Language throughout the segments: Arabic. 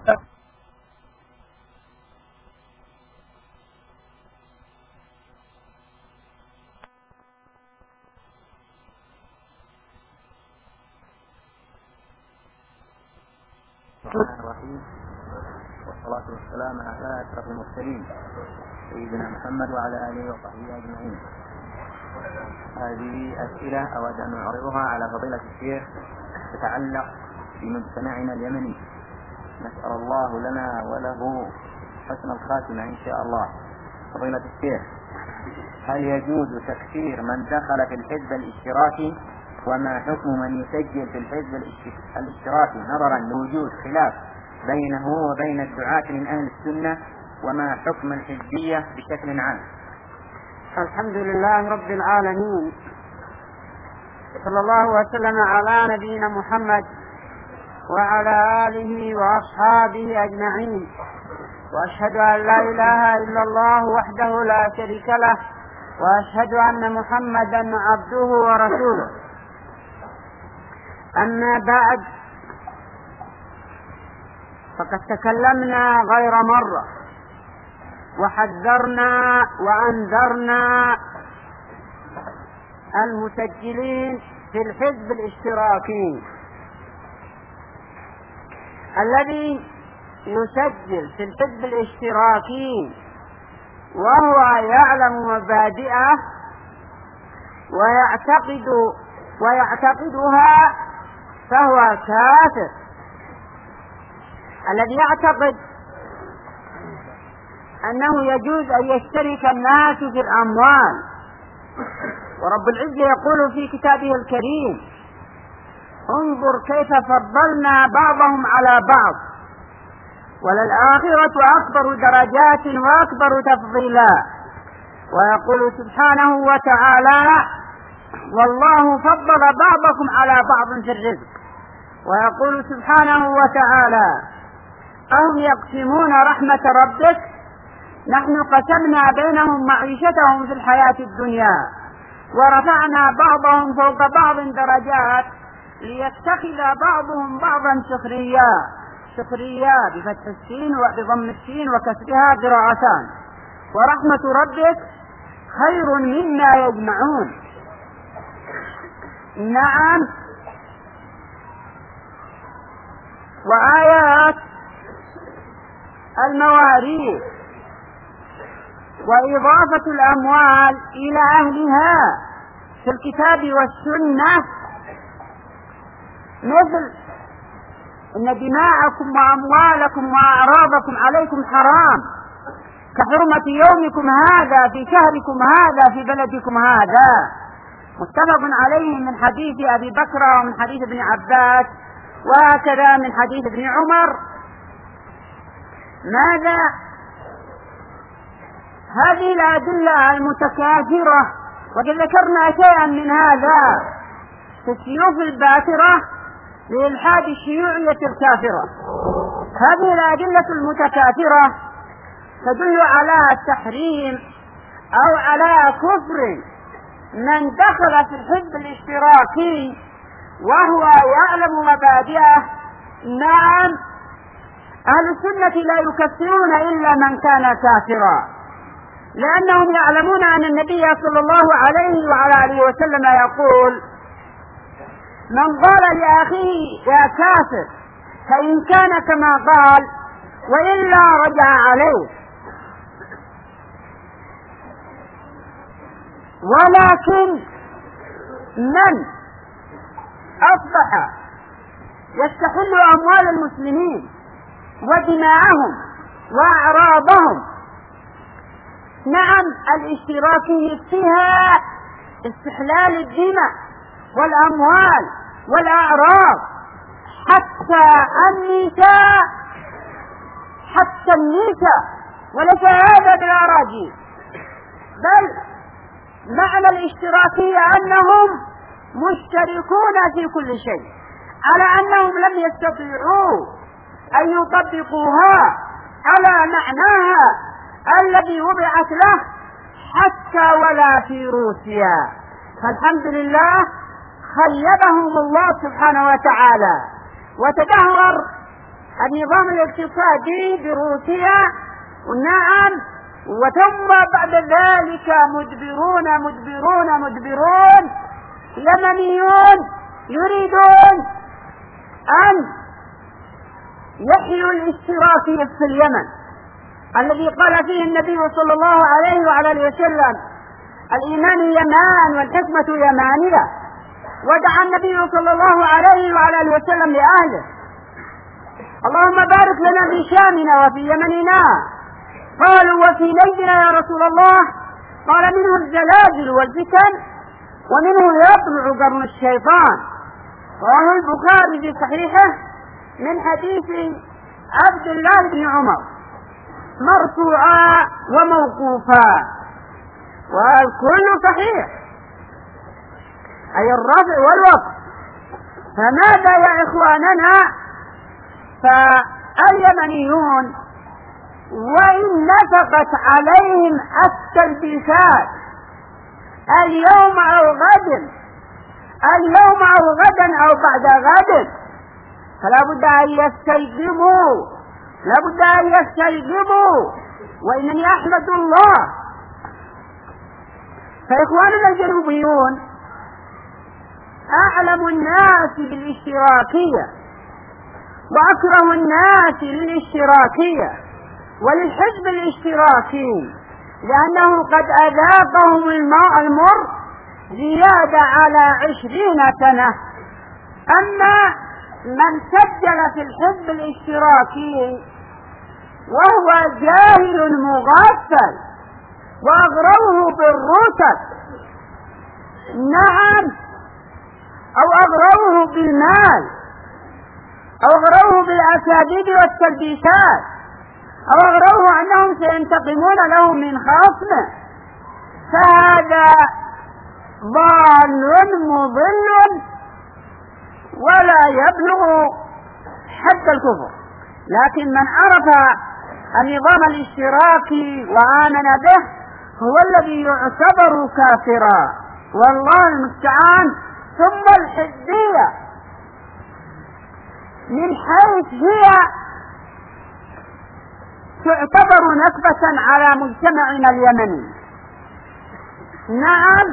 الرحمن الرحيم، والصلاة والسلام على أشرف المرسلين سيدنا محمد وعلى آله وصحبه أجمعين. هذه أسئلة أود أن أعرضها على فضيلة الشيخ تتعلق بمجتمعنا اليمني، نسأل الله لنا وله حسن الخاتمة إن شاء الله. فضيلة الشيخ، هل يجوز تكفير من دخل في الحزب الاشتراكي؟ وما حكم من يسجل في الحزب الاشتراكي نظرا لوجود خلاف بينه وبين الدعاة من أهل السنة؟ وما حكم الحزبية بشكل عام؟ الحمد لله رب العالمين، صلى الله وسلم على نبينا محمد وعلى آله وأصحابه أجمعين، وأشهد أن لا إله إلا الله وحده لا شريك له، وأشهد أن محمدا عبده ورسوله. أما بعد، فقد تكلمنا غير مرة وحذرنا وأنذرنا المسجلين في الحزب الاشتراكي. الذي يسجل في الحزب الاشتراكي وهو يعلم مبادئه ويعتقدها فهو كافر. الذي يعتقد أنه يجوز أن يشترك الناس في الأموال، ورب العزة يقول في كتابه الكريم: انظر كيف فضلنا بعضهم على بعض وللآخرة أكبر درجات وأكبر تفضيلا. ويقول سبحانه وتعالى: والله فضل بعضكم على بعض في الرزق. ويقول سبحانه وتعالى: أهم يقسمون رحمة ربك نحن قسمنا بينهم معيشتهم في الحياة الدنيا ورفعنا بعضهم فوق بعض درجات ليتخذ بعضهم بعضا سخريا بفتح السين وبضم السين وكسرها قراءتان. ورحمة ربك خير مما يجمعون. نعم، وآيات المواريث وإضافة الأموال إلى أهلها في الكتاب والسنة، مثل: إن دماءكم وأموالكم وأعراضكم عليكم حرام كحرمة يومكم هذا في شهركم هذا في بلدكم هذا، متفق عليه من حديث أبي بكر ومن حديث ابن عباس، وهكذا من حديث ابن عمر. ماذا؟ هذه الأدلة المتكاثرة، وقد ذكرنا شيئا من هذا في السيوف الباترة لإلحاد الشيوعية الكافرة. هذه الأدلة المتكاثرة تدل على تحريم أو على كفر من دخل في الحزب الاشتراكي وهو يعلم مبادئه. نعم، أهل السنة لا يكفرون إلا من كان كافرا، لأنهم يعلمون أن النبي صلى الله عليه وعلى آله وسلم يقول: من قال لأخيه يا كافر فإن كان كما قال وإلا رجع عليه. ولكن من أصبح يستحل أموال المسلمين ودماءهم وأعراضهم، نعم، الاشتراكي فيها استحلال الدماء والأموال والأعراض حتى النساء، وليس هذا بالأراجيل، بل معنى الاشتراكية أنهم مشتركون في كل شيء، على أنهم لم يستطيعوا أن يطبقوها على معناها الذي وضعت له حتى ولا في روسيا. فالحمد لله خيبهم الله سبحانه وتعالى، وتدهور النظام الاقتصادي بروسيا، ونعم، وثم بعد ذلك مدبرون يمنيون يريدون أن يحيوا الاشتراكية في اليمن الذي قال فيه النبي صلى الله عليه وعلى اله وسلم: الإيمان يمان والحكمة يمانية. ودعا النبي صلى الله عليه وعلى اله وسلم لأهله: اللهم بارك لنا في شامنا وفي يمننا. قالوا: وفي ليلنا يا رسول الله؟ قال: منه الزلازل والفتن، ومنه يطلع قرن الشيطان. رواه البخاري في صحيحه من حديث عبد الله بن عمر مرفوعا وموقوفا، والكل صحيح، أي الرفع والوقف. فماذا يا إخواننا؟ فاليمنيون وإن نفقت عليهم التلبيسات اليوم أو غدا أو بعد غد، فلا بد أن يستيقظوا، وإنني أحمد الله. فإخواننا الجنوبيون أعلم الناس بالاشتراكية وأكره الناس للاشتراكية وللحزب الاشتراكي، لأنه قد أذاقهم المر زيادة على 20 سنة. أما من سجل في الحزب الاشتراكي وهو جاهل مغفل وأغروه بالرتب، نعم، أو أغروه بالمال، أو أغروه بالأساليب والتلبيسات، أو أغروه أنهم سينتقمون له من خصمه، فهذا ضال مضل ولا يبلغ حد الكفر. لكن من عرف النظام الاشتراكي وآمن به هو الذي يعتبر كافرا، والله المستعان. ثم الحزبية من حيث هي تعتبر نكبة على مجتمعنا اليمني. نعم،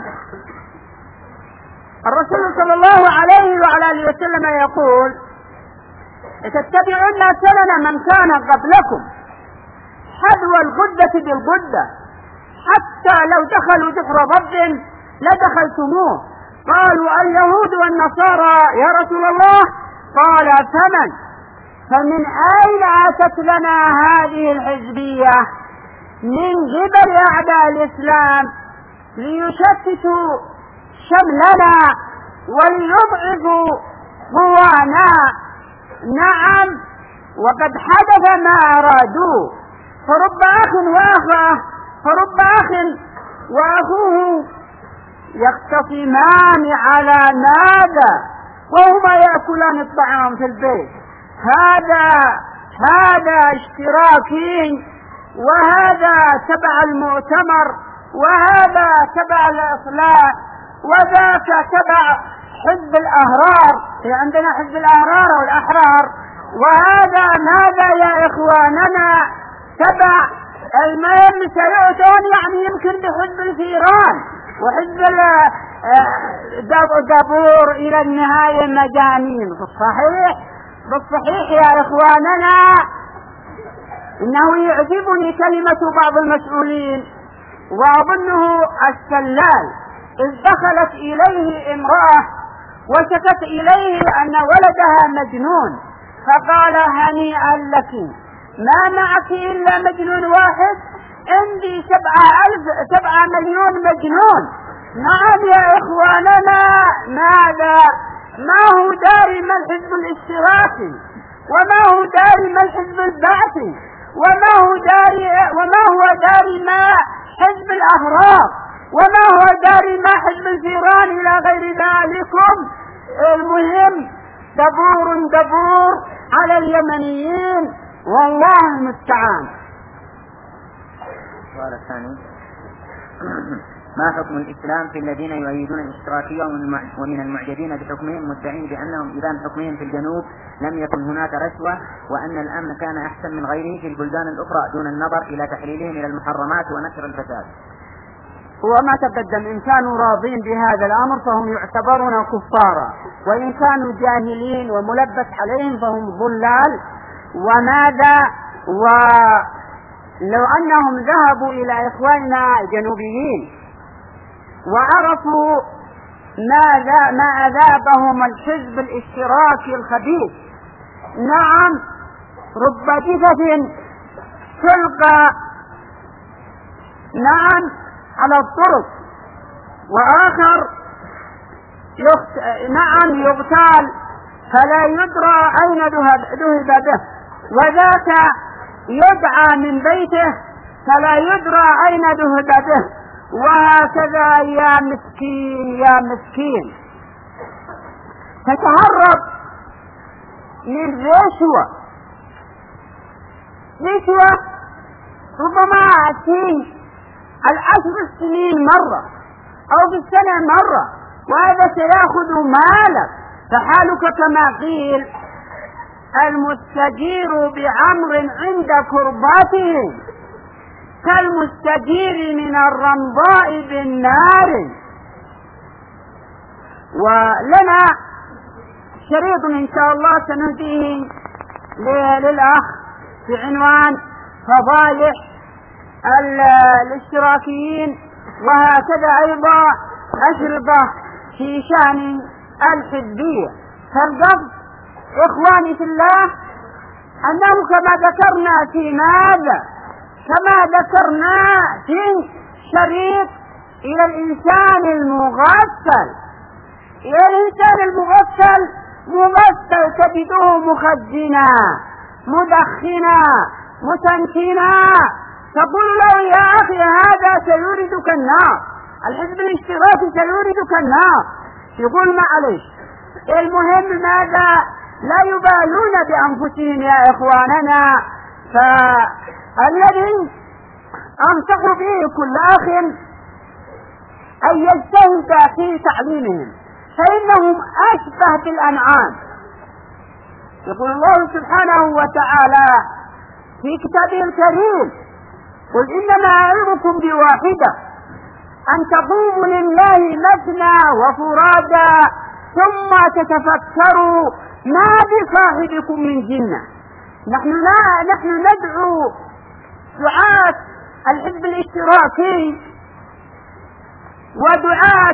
الرسول صلى الله عليه وعلى اله وسلم يقول: لتتبعن سنن من كان قبلكم حذو الغدة بالغدة، حتى لو دخلوا جحر ضب لدخلتموه. قالوا: اليهود والنصارى يا رسول الله؟ قال: فمن أين أتت لنا هذه الحزبية؟ من قبل أعداء الإسلام ليشتتوا شملنا وليضعفوا قوانا. نعم، وقد حدث ما أرادوه، فرب أخ وأخوه يختصمان على ماذا وهما يأكلان الطعام في البيت. هذا اشتراكي، وهذا تبع المؤتمر، وهذا تبع الإصلاح، وذاك تبع حزب الأحرار، عندنا حزب الأحرار والأحرار، وهذا ماذا يا إخواننا؟ تبع المهم سيؤتون يعني يمكن بحزب الفيران وحزب دابور إلى النهاية مجانين. بالصحيح يا إخواننا، إنه يعجبني كلمة بعض المسؤولين، وأظنه السلال، إذ دخلت إليه امرأة وشكت إليه أن ولدها مجنون، فقال: هنيئا لك، ما معك إلا مجنون واحد؟ عندي 7 مليون مجنون. نعم يا إخواننا، ما هو داري ما الحزب الاشتراكي، وما هو داري ما الحزب البعثي، وما هو داري ما حزب الأحرار، وما هو داري ما حزب الفيران إلى غير ذلكم. المهم دبور على اليمنيين، والله المستعان. السؤال الثاني: ما حكم الإسلام في الذين يؤيدون الاشتراكية ومن المعجبين بحكمهم مدعين بأنهم إذا حكمهم في الجنوب لم يكن هناك رشوة وأن الأمن كان أحسن من غيره في البلدان الأخرى دون النظر إلى تحليلهم إلى المحرمات ونشر الفساد. وما تقدم إن كانوا راضين بهذا الأمر فهم يعتبرون كفارا، وإن كانوا جاهلين وملبس عليهم فهم ضلال. وماذا ولو أنهم ذهبوا إلى إخواننا الجنوبيين وعرفوا ما أذابهم الحزب الاشتراكي الخبيث، نعم رب جثث تلقى نعم على الطرق، وآخر نعم يغتال فلا يدرى أين ذهب به، وذاك يدعى من بيته فلا يدرى أين ذهب به، وهكذا يا مسكين يا مسكين. تتهرب من رشوة ربما في 10 سنين مرة أو في السنة مرة، وهذا سيأخذ مالك. فحالك كما قيل المستجير بعمر عند كرباته كالمستجير من الرمضاء بالنار. ولنا شريط إن شاء الله سنهديه للأخ بعنوان فضايح الاشتراكيين، وهكذا أيضا أشرطة في شأن الحزبية. فالقصد إخواني في الله أنه كما ذكرنا في شريط إلى الإنسان المغسل، مغسل تجده مخزنا مدخنا متنكنا، تقول له يا أخي هذا سيوردك النار، الحزب الاشتراكي سيوردك النار، يقول معلش. المهم ماذا؟ لا يبالون بأنفسهم يا إخواننا. فالذي أنصح به كل أخ أن يجتهد في تعليمهم، فإنهم أشبه بالأنعام. يقول الله سبحانه وتعالى في كتابه الكريم: قل إنما أعظكم بواحدة أن تقوموا لله مثنى وفرادا ثم تتفكروا ما بصاحبكم من جنة. نحن ندعو دعاة الحزب الاشتراكي ودعاة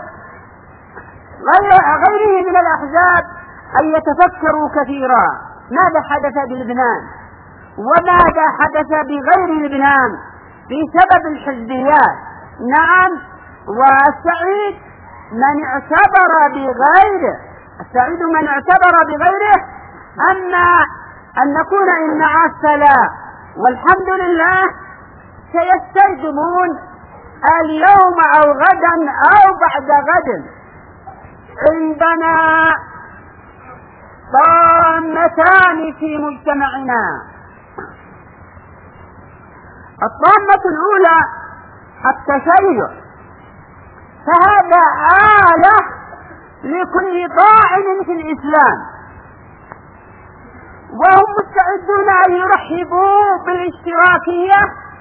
غيره من الأحزاب أن يتفكروا كثيرا ماذا حدث بلبنان وماذا حدث بغير لبنان بسبب الحزبيات. نعم، والسعيد من اعتبر بغيره أما أن نكون إن عسلا. والحمد لله سيستيقظون اليوم أو غدا أو بعد غد. عندنا طامتان في مجتمعنا. الطامة الأولى التشيع، فهذا آلة لكل طاعن في الإسلام، وهم مستعدون أن يرحبوا بالاشتراكية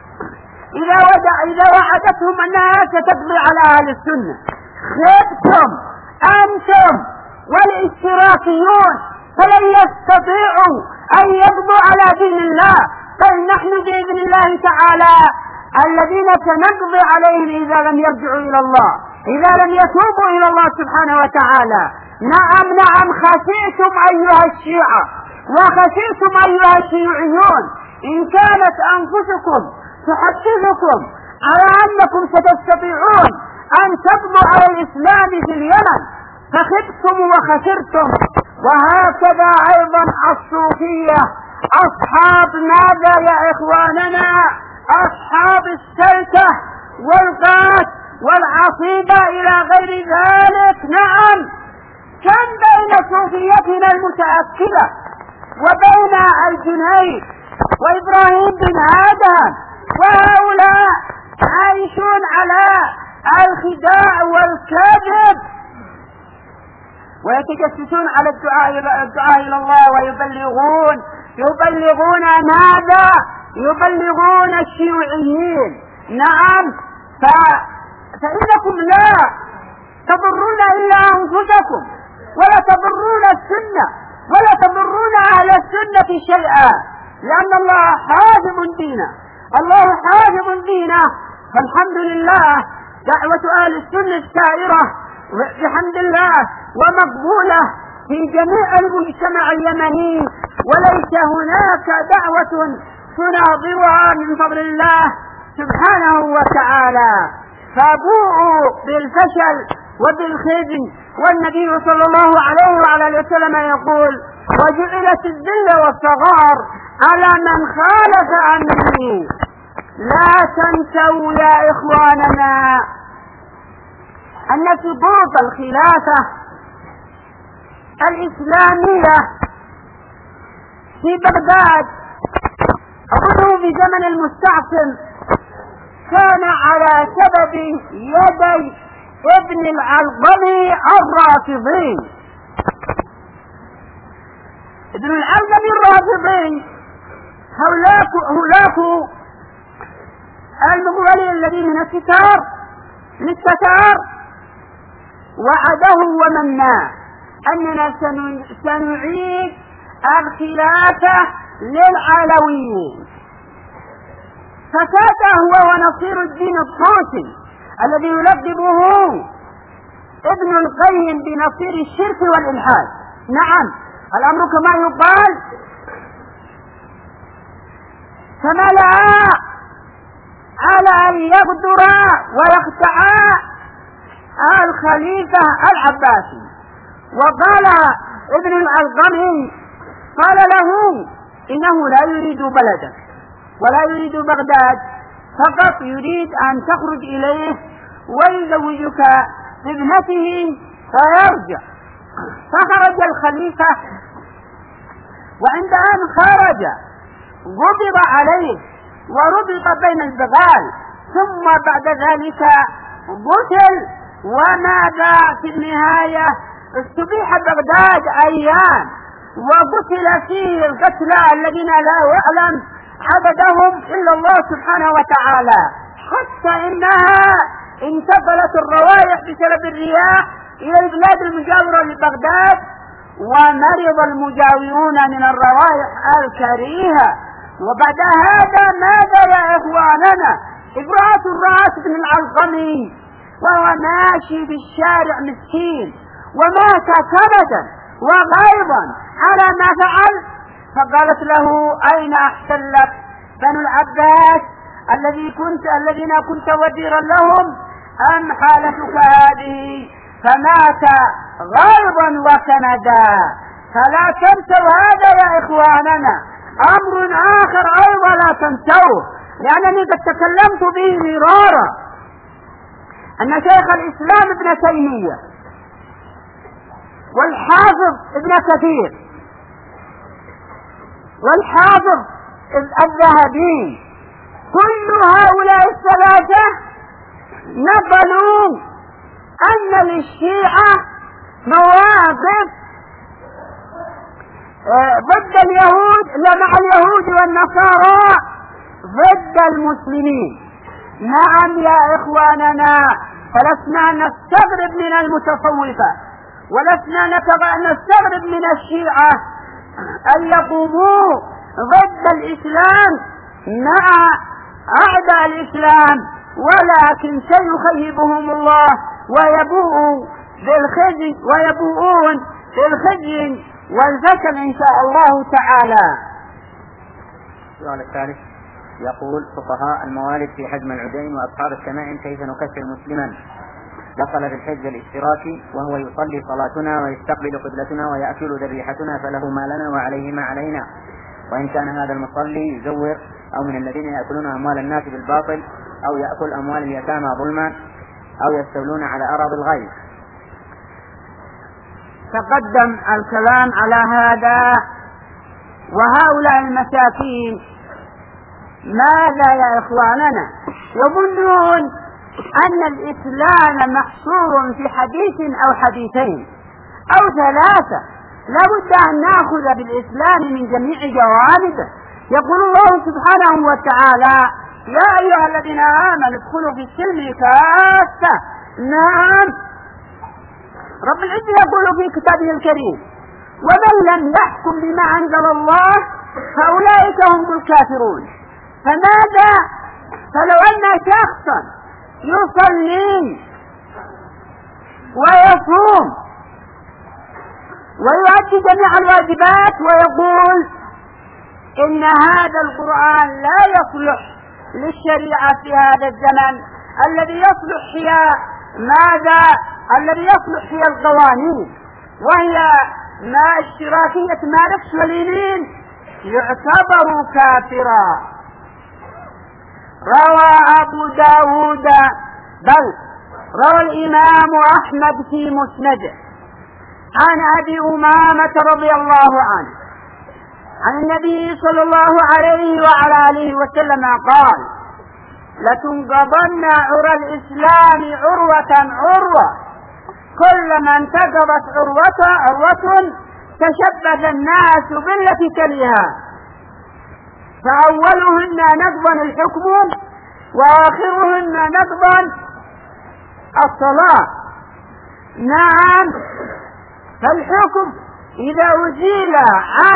إذا وعدتهم أنها ستقضي على أهل السنة. خبتم أنتم والاشتراكيون، فلن يستطيعوا أن يقضوا على دين الله، بل نحن بإذن الله تعالى الذين سنقضي عليهم إذا لم يرجعوا إلى الله، إذا لم يتوبوا إلى الله سبحانه وتعالى. نعم خسئتم أيها الشيعة وخسئتم أيها الشيوعيون إن كانت أنفسكم تحدثكم على أنكم ستستطيعون أن تقضوا على الإسلام في اليمن، فخبتم وخسرتم. وهكذا أيضا الصوفية، أصحاب ماذا يا إخواننا؟ أصحاب السلكة والغاث والعصيبة إلى غير ذلك. نعم، كم بين صوفيتنا المتأكدة وبين الجنيد وإبراهيم بن آدم، وهؤلاء عايشون على الخداع والكذب، ويتجسسون على الدعاء إلى الله ويبلغون ماذا؟ يبلغون الشيوعيين. نعم، فإنكم لا تضرون إلا أنفسكم، ولا تضرون السنة، ولا تضرون أهل السنة شيئا، لأن الله حافظ دينه، الله حافظ دينه. فالحمد لله دعوة أهل السنة سائرة بحمد الله ومقبولة في جميع المجتمع اليمني، وليس هناك دعوة تناظرها من فضل الله سبحانه وتعالى. فبوءوا بالفشل وبالخزي، والنبي صلى الله عليه وعلى اله وسلم يقول: وجعلت الذل والصغار على من خالف امري. لا تنسوا يا اخواننا ان سقوط الخلافة الاسلامية في بغداد أظنه في زمن المستعصم كان على سبب يدي ابن العلقمي الرافضي. ابن العلقمي الرافضي هؤلاء المغولين الذين من الستار وعده ومناه أننا سنعيد الخلافة للعلويين. فكاد هو ونصير الدين الطوسي الذي يلقبه ابن القيم بنصير الشرك والإلحاد. نعم، الأمر كما يقال: فملأ على أن يغدر ويخدع الخليفة العباسي. وقال ابن العلقمي قال له: إنه لا يريد بلدك ولا يريد بغداد، فقط يريد أن تخرج إليه ويزوجك بابنته ويرجع. فخرج الخليفة، وعند أن خرج غضب عليه وربط بين البغال، ثم بعد ذلك قتل. وماذا في النهاية؟ استبيح بغداد أيام، وقتل فيه القتلى الذين لا يعلم عددهم إلا الله سبحانه وتعالى، حتى إنها انتقلت الروائح بسبب الرياح إلى البلاد المجاورة لبغداد، ومرض المجاورون من الروائح الكريهة. وبعد هذا ماذا يا إخواننا؟ إبراة الرأس بن العلقمي وهو ماشي في الشارع مسكين، ومات كبدا وغيظا على ما فعل. فقالت له: أين أحسن لك بنو العباس الذين كنت وزيرا لهم، أم حالتك هذه؟ فمات غيظا وكندا. فلا تنسوا هذا يا إخواننا. أمر آخر أيضا لا تنسوه، لأنني قد تكلمت به مرارا، أن شيخ الإسلام ابن تيمية والحافظ ابن كثير والحافظ الذهبي كل هؤلاء الثلاثة نقلوا أن للشيعة مواقف ضد اليهود، مع اليهود والنصارى ضد المسلمين. نعم يا إخواننا، فلسنا نستغرب من المتصوفة، ولسنا نستغرب من الشيعة أن يقوموا ضد الإسلام مع أعداء الإسلام، ولكن سيخيبهم الله ويبوءون بالخزي والفشل إن شاء الله تعالى. السؤال الثالث يقول: فقهاء الموالد في حجم العدين وأصحاب التمائم كيف نكفر مسلما دخل في الحج الاشتراكي وهو يصلي صلاتنا ويستقبل قبلتنا ويأكل ذبيحتنا، فله ما لنا وعليه ما علينا، وإن كان هذا المصلي يزور أو من الذين يأكلون أموال الناس بالباطل أو يأكل أموال اليتامى ظلما أو يستولون على أراضي الغير. تقدم الكلام على هذا. وهؤلاء المساكين ماذا يا إخواننا؟ يظنون أن الإسلام محصور في حديث أو حديثين أو ثلاثة، لا بد أن نأخذ بالإسلام من جميع جوانبه. يقول الله سبحانه وتعالى: يا أيها الذين آمنوا ادخلوا في السلم كافة. نعم، رب العزة يقول في كتابه الكريم: ومن لم يحكم بما أنزل الله فأولئك هم الكافرون. فماذا؟ فلو أن شخصا يصلي ويصوم ويؤدي جميع الواجبات ويقول إن هذا القرآن لا يصلح للشريعة في هذا الزمن، الذي يصلح هي ماذا؟ الذي يصلح هي القوانين، وهي ما اشتراكية ماركس ولينين، يعتبر كافرا. روى أبو داود بل روى الإمام أحمد في مسنده عن أبي أمامة رضي الله عنه عن النبي صلى الله عليه وعلى آله وسلم قال: لتنقضن عرى الإسلام عروة عروة، كلما انتقضت عروة تشبث الناس بالتي تليها، فأولهن نقضا الحكم وآخرهن نقضا الصلاة. نعم، فالحكم إذا أزيل عن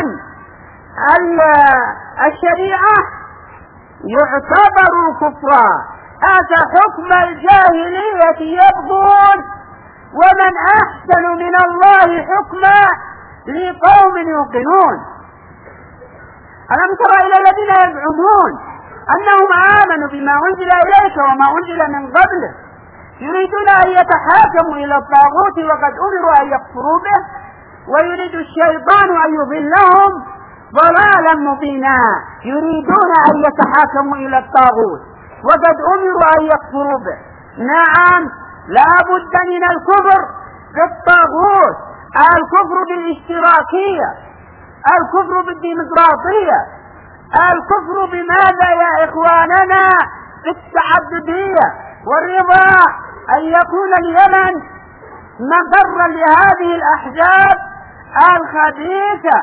الشريعة يعتبر كفرا. هذا حكم الجاهلية يبغون، ومن أحسن من الله حكما لقوم يوقنون. ألم تر إلى الذين يزعمون أنهم آمنوا بما أنزل إليك وما أنزل من قبله يريدون أن يتحاكموا إلى الطاغوت وقد أمروا أن يكفروا به، ويريد الشيطان أن يضلهم ضلالا مبينا. يريدون أن يتحاكموا إلى الطاغوت وقد أمروا أن يكفروا به. نعم، لا بد من الكفر بالطاغوت، الكفر بالاشتراكية، الكفر بالديمقراطية، الكفر بماذا يا إخواننا؟ بالتعددية، والرضا أن يكون اليمن مقرا لهذه الأحزاب الخبيثة،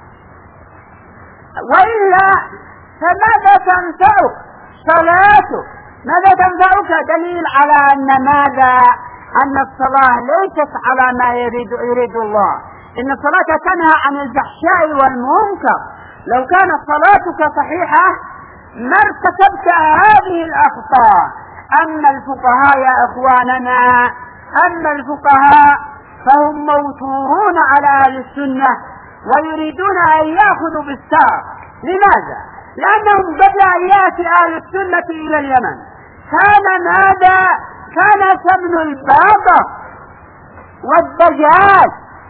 وإلا فماذا تنفعك صلاتك؟ ماذا تنفعك؟ دليل على أن ماذا؟ أن الصلاة ليست على ما يريد الله. إن الصلاة تنهى عن الفحشاء والمنكر. لو كانت صلاتك صحيحة ما ارتكبت هذه الأخطاء. أما الفقهاء يا إخواننا، أما الفقهاء فهم موتورون على أهل السنة ويريدون أن يأخذوا بالساق. لماذا؟ لأنهم قبل أن يأتي أهل السنة إلى اليمن كان ماذا؟ كان سمن الباقة والدجاج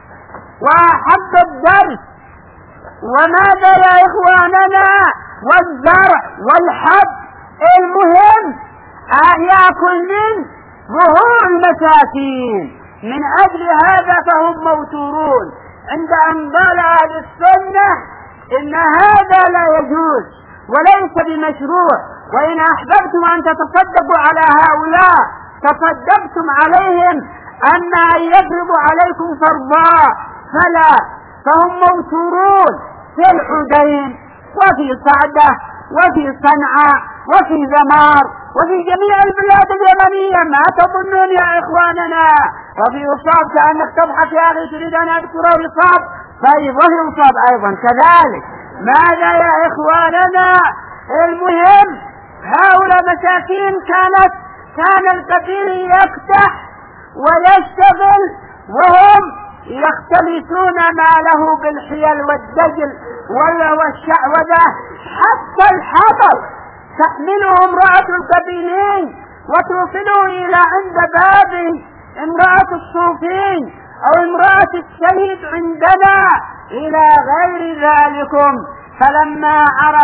وحب الدرس وماذا يا إخواننا؟ والزرع والحب. المهم أن يأكل من ظهور المساكين. من أجل هذا فهم موتورون. عند أن قال أهل السنة إن هذا لا يجوز وليس بمشروع، وإن أحببتم أن تتصدقوا على هؤلاء تصدقتم عليهم أن يضربوا عليكم فرضا، فلا. فهم موتورون في الحدين وفي صعدة وفي صنعاء وفي ذمار وفي جميع البلاد اليمنية. ما تظنون يا إخواننا؟ وفي إصاب كأنك تضحك يا أخي تريد أن أذكره إصاب، فأيضا يصاب أيضا كذلك. ماذا يا إخواننا؟ المهم هؤلاء مساكين كان الكثير يفتح ويشتغل وهم يختلسون ماله بالحيل والدجل والشعوذة. حتى الحطب تحمله امرأة الكبيرين وتوصله إلى عند باب امرأة الصوفين أو امرأة الشهيد عندنا إلى غير ذلكم. فلما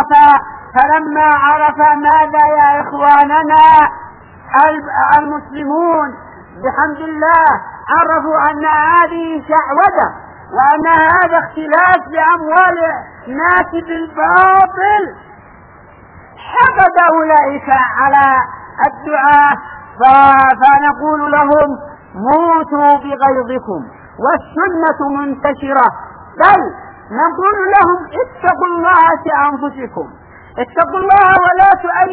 عرف ماذا يا إخواننا؟ المسلمون بحمد الله عرفوا أن هذه شعوذة وأن هذا اختلاس بأموال الناس بالباطل. حقد أولئك على الدعاة فنقول لهم موتوا بغيظكم والسنة منتشرة، بل نقول لهم اتقوا الله في أنفسكم، اتقوا الله ولا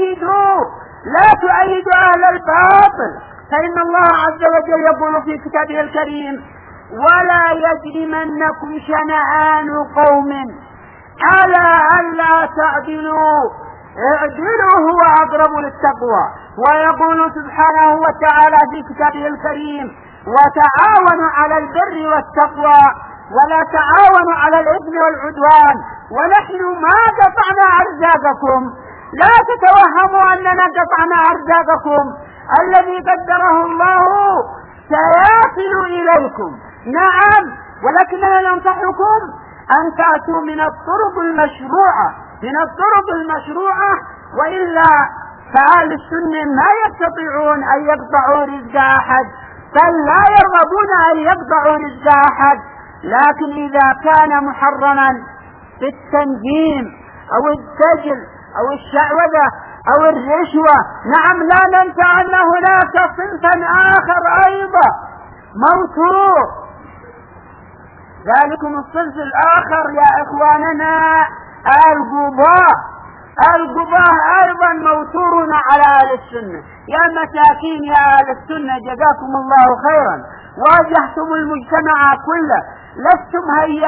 تؤيدوا أهل الباطل، فإن الله عز وجل يقول في كتابه الكريم: ولا يجرمنكم شنآن قوم على ألا تعدلوا اعدلوا هو أقرب للتقوى. ويقول سبحانه وتعالى في كتابه الكريم: وتعاونوا على البر والتقوى ولا تعاونوا على الإثم والعدوان ونحن ما قطعنا أرزاقكم. لا تتوهموا أننا قطعنا أرزاقكم، الذي قدره الله سيصل إليكم، نعم، ولكننا ننصحكم أن تأتوا من الطرق المشروعة، وإلا فأهل السنة ما يستطيعون أن يقطعوا رزق أحد، بل لا يرغبون أن يقطعوا رزق أحد. لكن إذا كان محرما بالتنجيم أو الدجل أو الشعوذة أو الرشوة، نعم، لا ننسى أن هناك صنفا آخر أيضا موتور. ذلكم الصنف الآخر يا إخواننا القضاة أيضا موتورون على أهل السنة. يا مساكين يا أهل السنة، جزاكم الله خيرا، واجهتم المجتمع كله، لستم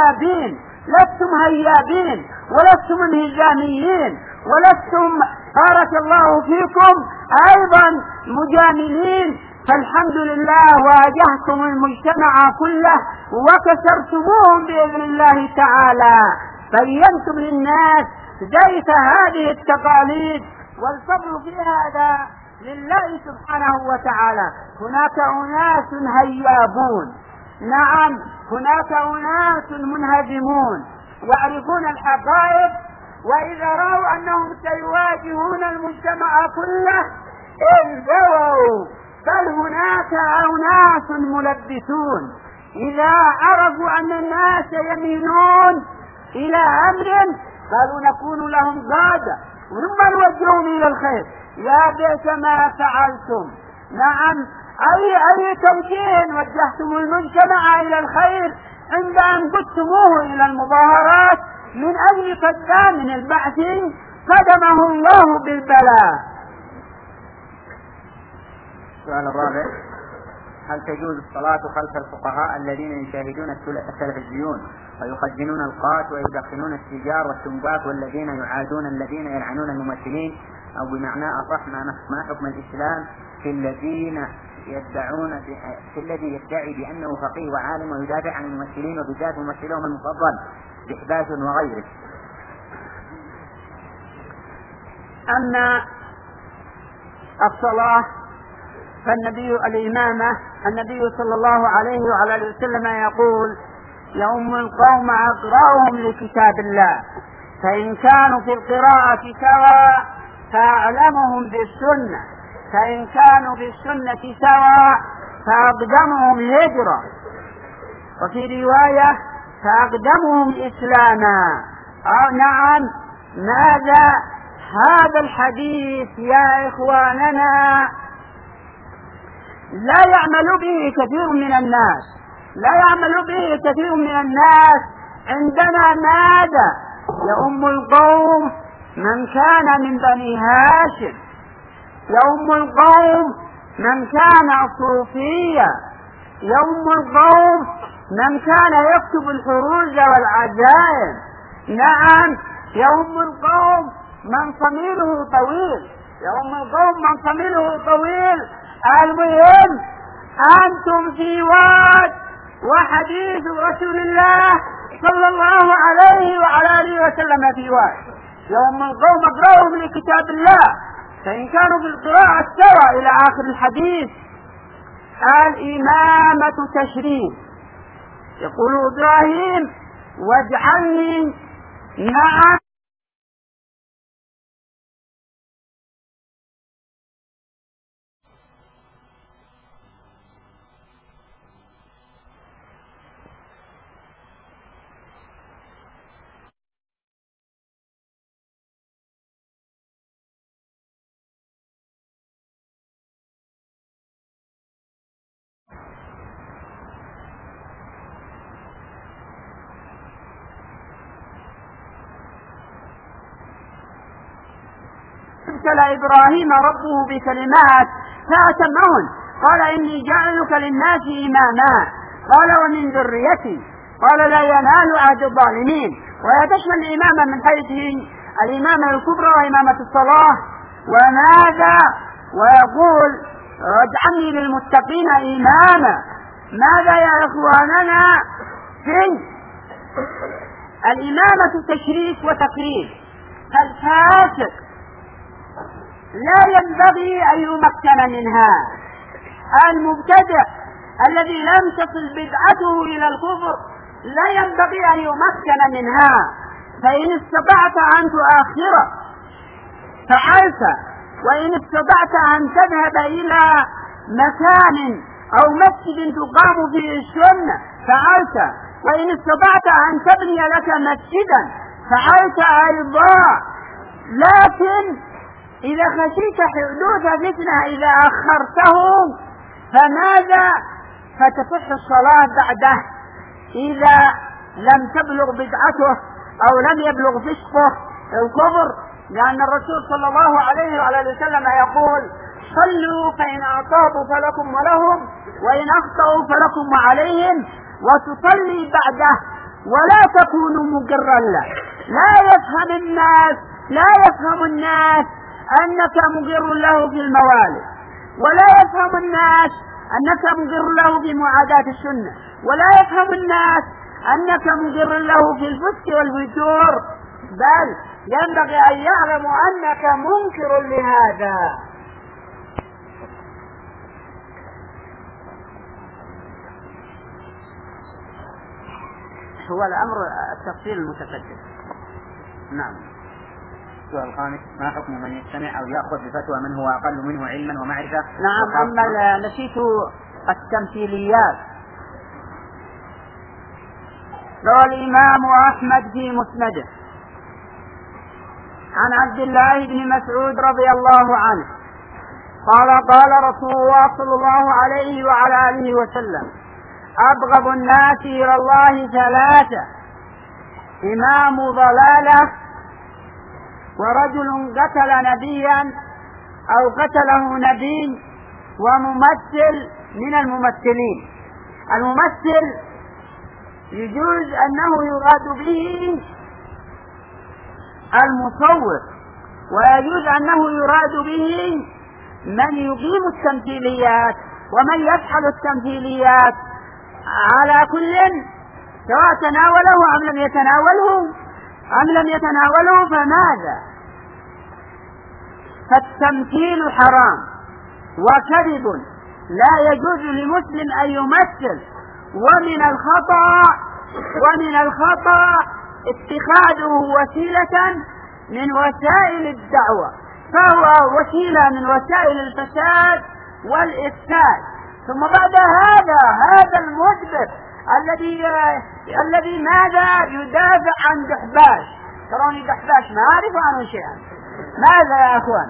هيابين ولستم انهزاميين ولستم بارك الله فيكم أيضا مجاملين، فالحمد لله واجهتم المجتمع كله وكسرتموهم بإذن الله تعالى، بينتم للناس زيت هذه التقاليد، والفضل في هذا لله سبحانه وتعالى. هناك أناس هيابون، نعم، هناك أناس منهزمون يعرفون الحقائق، وإذا رأوا أنهم سيواجهون المجتمع كله انزووا، بل هناك أناس ملبسون إذا عرفوا أن الناس يميلون إلى أمر قالوا نكون لهم قادة ثم نوجههم إلى الخير. يا بئس ما فعلتم، نعم، أي توجيه وجهتم المجتمع إلى الخير عند أن قدتموه إلى المظاهرات من أجل قدام البعث قدمه الله بالبلاء. السؤال الرابع: هل تجوز الصلاة خلف الفقهاء الذين يشاهدون التلفزيون ويخزنون القات ويدخنون السيجار والتنباك، والذين يعادون الذين يلعنون الممثلين، أو بمعنى أصح ما حكم الإسلام في الذي يدعي بأنه فقيه وعالم ويدافع عن الممثلين وبالذات ممثلهم المفضل بإحباس وغيره؟ أما الصلاة النبي صلى الله عليه وعلى اله وسلم يقول: يؤم القوم أقرأهم لكتاب الله، فإن كانوا في القراءة سواء فأعلمهم بالسنة، فإن كانوا في السنة سواء فأقدمهم هجرة، وفي رواية فأقدمهم إسلاما. نعم، ماذا هذا الحديث يا إخواننا لا يعمل به كثير من الناس. عندنا ماذا؟ يؤم القوم من كان من بني هاشم، يؤم القوم من كان صوفيا، يؤم القوم من كان يكتب الحروج والعزائم، نعم، يؤم القوم من صميله طويل. المهم أنتم في واد، وحديث رسول الله صلى الله عليه وعلى آله وسلم في واد. يوم القوم اقرأهم لكتاب الله، فإن كانوا في القراءة سواء إلى آخر الحديث. الإمامة تشريف، يقول إبراهيم: واجعلني، نعم، ابتلى إبراهيم ربه بكلمات فأتمهن قال إني جعلك للناس إماما قال ومن ذريتي قال لا ينال عهد الظالمين. ولا تشمل الإمامة من حيث الإمامة الكبرى وإمامة الصلاة. وماذا ويقول واجعلني للمتقين إماما. ماذا يا إخواننا؟ في الإمامة تشريف وتكريم. فالفاسق لا ينبغي أن يمكن منها. المبتدع الذي لم تصل بدعته إلى الكفر لا ينبغي أن يمكن منها. فإن استطعت أن تؤخره فعلت، وإن استطعت أن تذهب إلى مكان أو مسجد تقام فيه السنة فعلت، وإن استطعت أن تبني لك مسجدا فعلت أيضا. لكن إذا خشيت حدوث فتنة إذا أخرته فماذا؟ فتصح الصلاة بعده إذا لم تبلغ بدعته أو لم يبلغ فسقه الكفر، لأن الرسول صلى الله عليه وعلى وسلم يقول صلوا فإن أصابوا فلكم ولهم وإن أخطأوا فلكم وعليهم، وتصلي بعده ولا تكونوا مقرا له. لا يفهم الناس أنك مقر له في الموالد، ولا يفهم الناس أنك مقر له في معاداة السنة، ولا يفهم الناس أنك مقر له في الفسق والفجور، بل ينبغي أن يعلموا أنك منكر لهذا. هو الأمر التفصيل المتقدم. نعم. السؤال الخامس: ما حكم من يستمع أو يأخذ بفتوى من هو أقل منه علما ومعرفة؟ نعم. أما نسيت التمثيليات. روى الإمام أحمد في مسنده عن عبد الله بن مسعود رضي الله عنه قال رسول الله صلى الله عليه وعلى آله وسلم: أبغض الناس إلى الله ثلاثة: إمام ضلالة، ورجل قتل نبيا أو قتله نبي، وممثل من الممثلين. الممثل يجوز أنه يراد به المصور، ويجوز أنه يراد به من يقيم التمثيليات ومن يفعل التمثيليات. على كل سواء تناوله أم لم يتناوله فماذا؟ فالتمثيل حرام وكذب، لا يجوز لمسلم أن يمثل. ومن الخطأ اتخاذه وسيلة من وسائل الدعوة، فهو وسيلة من وسائل الفساد والإفساد. ثم بعد هذا المدبر الذي ماذا يدافع عن دحباش. تروني دحباش ما أعرف عنه شيئا. ماذا يا أخوان؟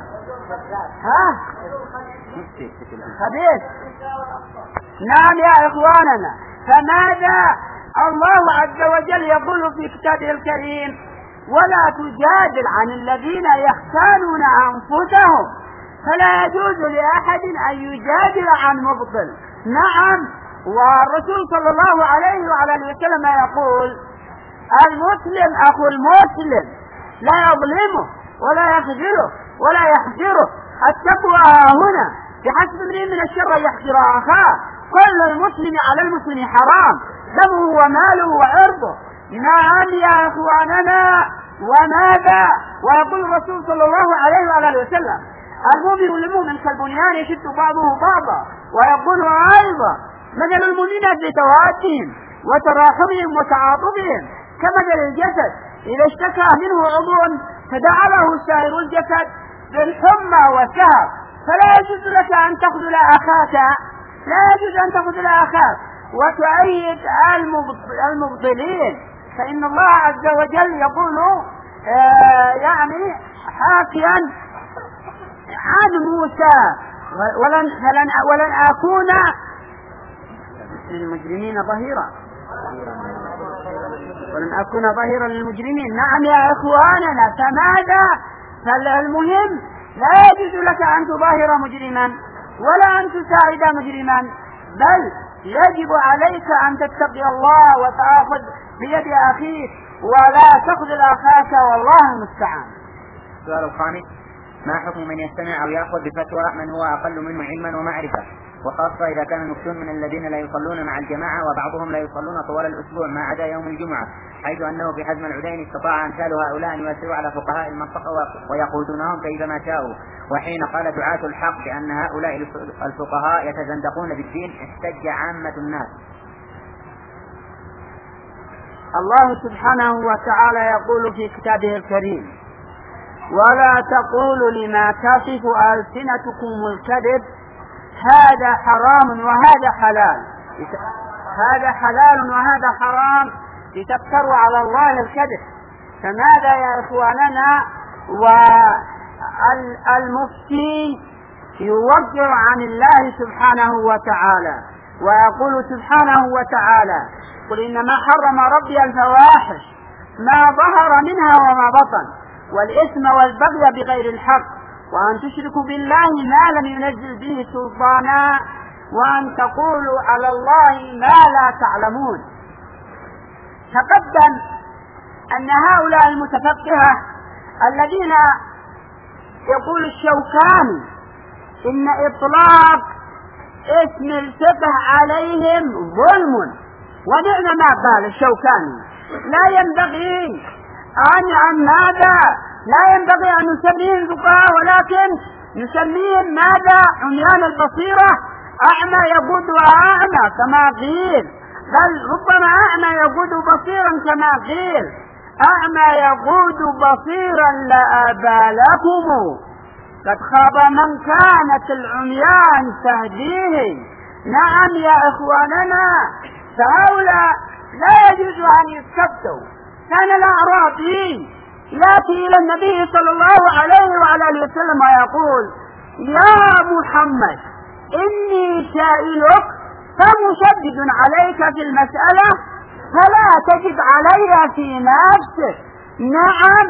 خبيث. نعم يا إخواننا. فماذا الله عز وجل يقول في كتابه الكريم: ولا تجادل عن الذين يختانون أنفسهم. فلا يجوز لأحد أن يجادل عن مبطل. نعم. والرسول صلى الله عليه وعلى وسلم يقول: المسلم أخو المسلم لا يظلمه ولا يخذله ولا يحجره. التقوى هنا بحسب امرئ من الشر أن يحجر أخاه. كل المسلم على المسلم حرام، دمه وماله وعرضه. نعم يا إخواننا. وماذا؟ ويقول الرسول صلى الله عليه وعلى وسلم: المؤمن للمؤمن كالبنيان يشد بعضه بعضا. ويقول أيضا: مثل المؤمنين في توادهم وتراحمهم وتعاطفهم كمثل الجسد إذا اشتكى منه عضو تداعى له سائر الجسد بالحمى والسهر. فلا يجوز لك أن تخذل أخاك وتؤيد المبطلين. فإن الله عز وجل يقول يعني حاكيا عن موسى: ولن أكون للمجرمين ظهيرا. ولن أكون ظهيرا للمجرمين. نعم يا إخواننا. فماذا؟ فالمهم لا يجوز لك أن تظاهر مجرما ولا أن تساعد مجرما، بل يجب عليك أن تتقي الله وتأخذ بيد أخيك ولا تخذل أخاك، والله المستعان. السؤال الخامس: ما حكم من يستمع أو يأخذ بفتوى من هو أقل منه علما ومعرفة، وخاصة إذا كان المفتون من الذين لا يصلون مع الجماعة وبعضهم لا يصلون طوال الأسبوع ما عدا يوم الجمعة، حيث أنه في حزم العدين استطاع أمثال هؤلاء أن يؤثروا على فقهاء المنطقة ويقودونهم كيفما شاءوا، وحين قال دعاة الحق بأن هؤلاء الفقهاء يتزندقون بالدين احتج عامة الناس. الله سبحانه وتعالى يقول في كتابه الكريم: ولا تقولوا لما تصف ألسنتكم الكذب هذا حرام وهذا حلال، هذا حلال وهذا حرام لتفتروا على الله الكذب. فماذا يا إخواننا؟ والمفتي يوجه عن الله سبحانه وتعالى ويقول سبحانه وتعالى: قل إنما حرم ربي الفواحش ما ظهر منها وما بطن والإثم والبغي بغير الحق وأن تشركوا بالله ما لم ينزل به سلطانا وأن تقولوا على الله ما لا تعلمون. تقدم أن هؤلاء المتفقهة الذين يقول الشوكاني إن إطلاق اسم الفقه عليهم ظلم، ونعم ما قال الشوكاني: لا ينبغي أن ماذا؟ لا ينبغي أن نسميهم فقهاء، ولكن نسميهم ماذا؟ عميان البصيرة، أعمى يقود أعمى كما قيل، بل ربما أعمى يقود بصيرا كما قيل: أعمى يقود بصيرا لأبى لكم، قد خاب من كانت العميان تهديه. نعم يا إخواننا، فهؤلاء لا يجوز أن يستفتوا. كان الأعرابي يأتي إلى النبي صلى الله عليه وعلى آله وسلم ويقول: يا محمد إني سائلك فمشدد عليك في المسألة فلا تجد علي في نفسك. نعم.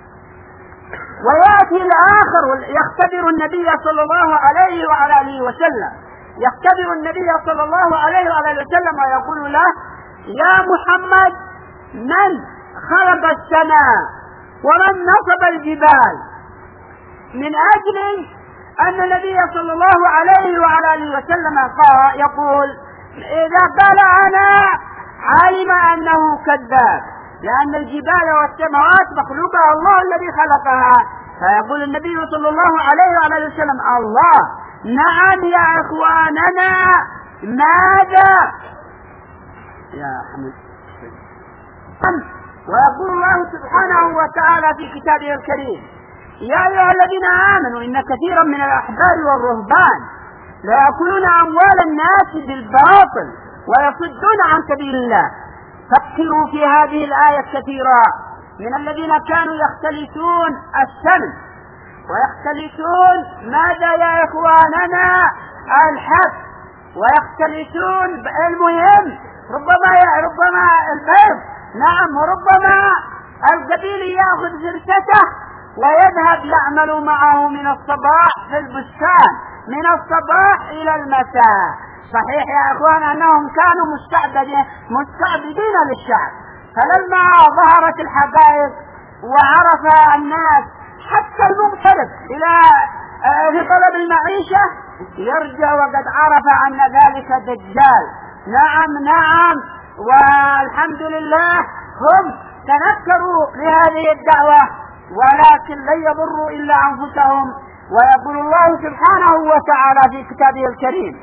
ويأتي الآخر يختبر النبي صلى الله عليه وعلى آله وسلم، يختبر النبي صلى الله عليه وعلى آله وسلم ويقول له: يا محمد من خلق السماء ومن نصب الجبال؟ من أجل أن النبي صلى الله عليه وعلى آله وسلم يقول: إذا قال أنا علم أنه كذاب، لأن الجبال والسماوات مخلوقها الله الذي خلقها. فيقول النبي صلى الله عليه وعلى آله وسلم: الله. نعم يا إخواننا، ماذا يا حمد؟ ويقول الله سبحانه وتعالى في كتابه الكريم: يا أيها الذين آمنوا إن كثيرا من الأحبار والرهبان ليأكلون أموال الناس بالباطل ويصدون عن سبيل الله. فكروا في هذه الآية كثيرا من الذين كانوا يختلسون السمن ويختلسون ماذا يا إخواننا؟ الحق، ويختلسون المهم ربما البيض. نعم. وربما القبيل يأخذ فرسته ويذهب يعمل معه من الصباح في البستان من الصباح إلى المساء. صحيح يا إخوان أنهم كانوا مستعبدين للشعب، فلما ظهرت الحقائق وعرف الناس حتى المغترب في طلب المعيشة يرجع وقد عرف أن ذلك دجال. نعم. والحمد لله هم تنكروا لهذه الدعوة، ولكن لن يضروا إلا أنفسهم. ويقول الله سبحانه وتعالى في كتابه الكريم: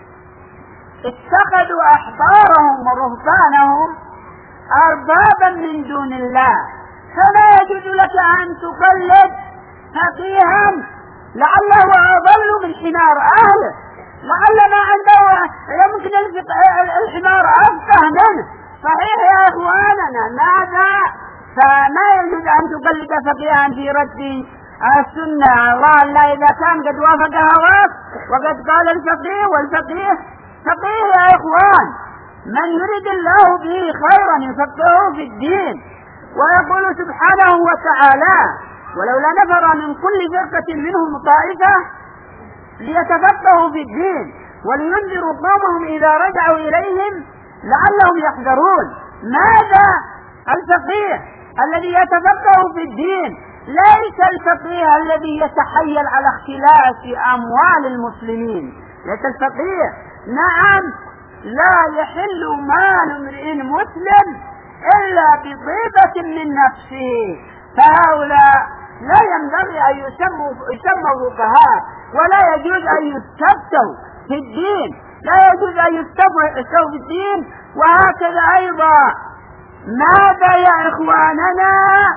اتخذوا أحبارهم ورهبانهم أربابا من دون الله فلا يجوز لك أن تقلد فقيها لعله أضل من حمار أهله، لعل ما عنده يمكن الحمار أفقه منه. صحيح يا إخواننا، ماذا؟ فما يجوز أن تقلد فقيها في رد السنة، الله لا إذا كان قد وافق هواك وقد قال الفقيه، والفقيه فقيه يا إخوان من يريد الله به خيرا يفقهه في الدين. ويقول سبحانه وتعالى: ولولا نفر من كل فرقة منهم طائفة ليتفقهوا في الدين ولينذروا قومهم إذا رجعوا إليهم لعلهم يحذرون. ماذا الفقيه الذي يتفقه في الدين؟ ليس الفقيه الذي يتحيل على اختلاس أموال المسلمين، ليس الفقيه. نعم، لا يحل مال امرئ مسلم إلا بطيبة من نفسه، فهؤلاء لا ينبغي أن يسموا فقهاء، ولا يجوز أن يستفتوا في الدين، لا يجوز أن يستفتوا في الدين. وهكذا أيضا ماذا يا إخواننا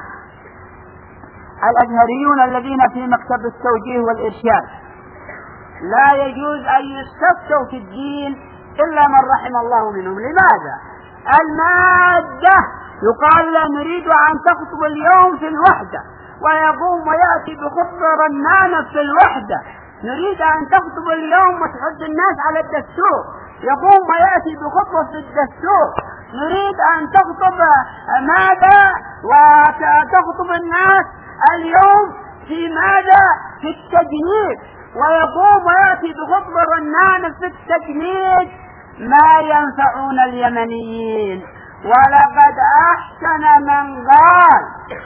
الأزهريون الذين في مكتب التوجيه والإرشاد؟ لا يجوز أن يستفتوا في الدين إلا من رحم الله منهم. لماذا؟ المادة يقال لا نريد أن تخطب اليوم في الوحدة، ويقوم ويأتي بخطبة رنانة في الوحدة. نريد أن تخطب اليوم وتحث الناس على الدستور، يقوم ويأتي بخطبة في الدستور. نريد أن تخطب ماذا وتخطب الناس اليوم في ماذا؟ في التجنيد، ويقوم ويأتي بخطبة رنانة في التجنيد. ما ينفعون اليمنيين. ولقد أحسن من قال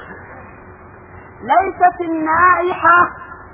ليست النائحة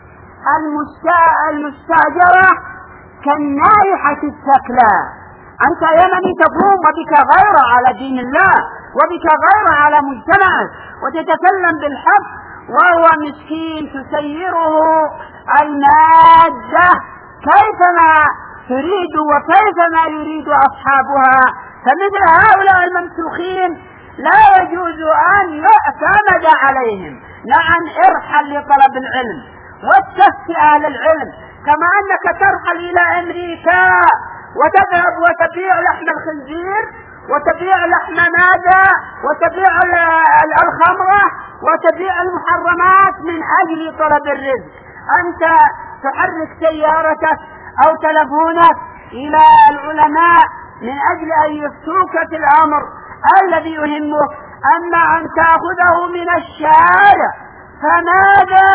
المستأجرة كالنائحة الثكلى. أنت يمني تقوم وبك غير على دين الله وبك غير على مجتمعك وتتكلم بالحق، وهو مسكين تسيره المادة كيفما تريد وكيفما يريد أصحابها. فمثل هؤلاء الممسوخين لا يجوز أن يعتمد عليهم. نعم، ارحل لطلب العلم واستفتي أهل العلم، كما أنك ترحل إلى أمريكا وتذهب وتبيع لحم الخنزير وتبيع لحم ماذا وتبيع الخمرة وتبيع المحرمات من أجل طلب الرزق. أنت تحرك سيارتك أو تلفونك إلى العلماء من أجل أن يفتوك في الأمر الذي يهمك. أما أن تأخذه من الشارع فماذا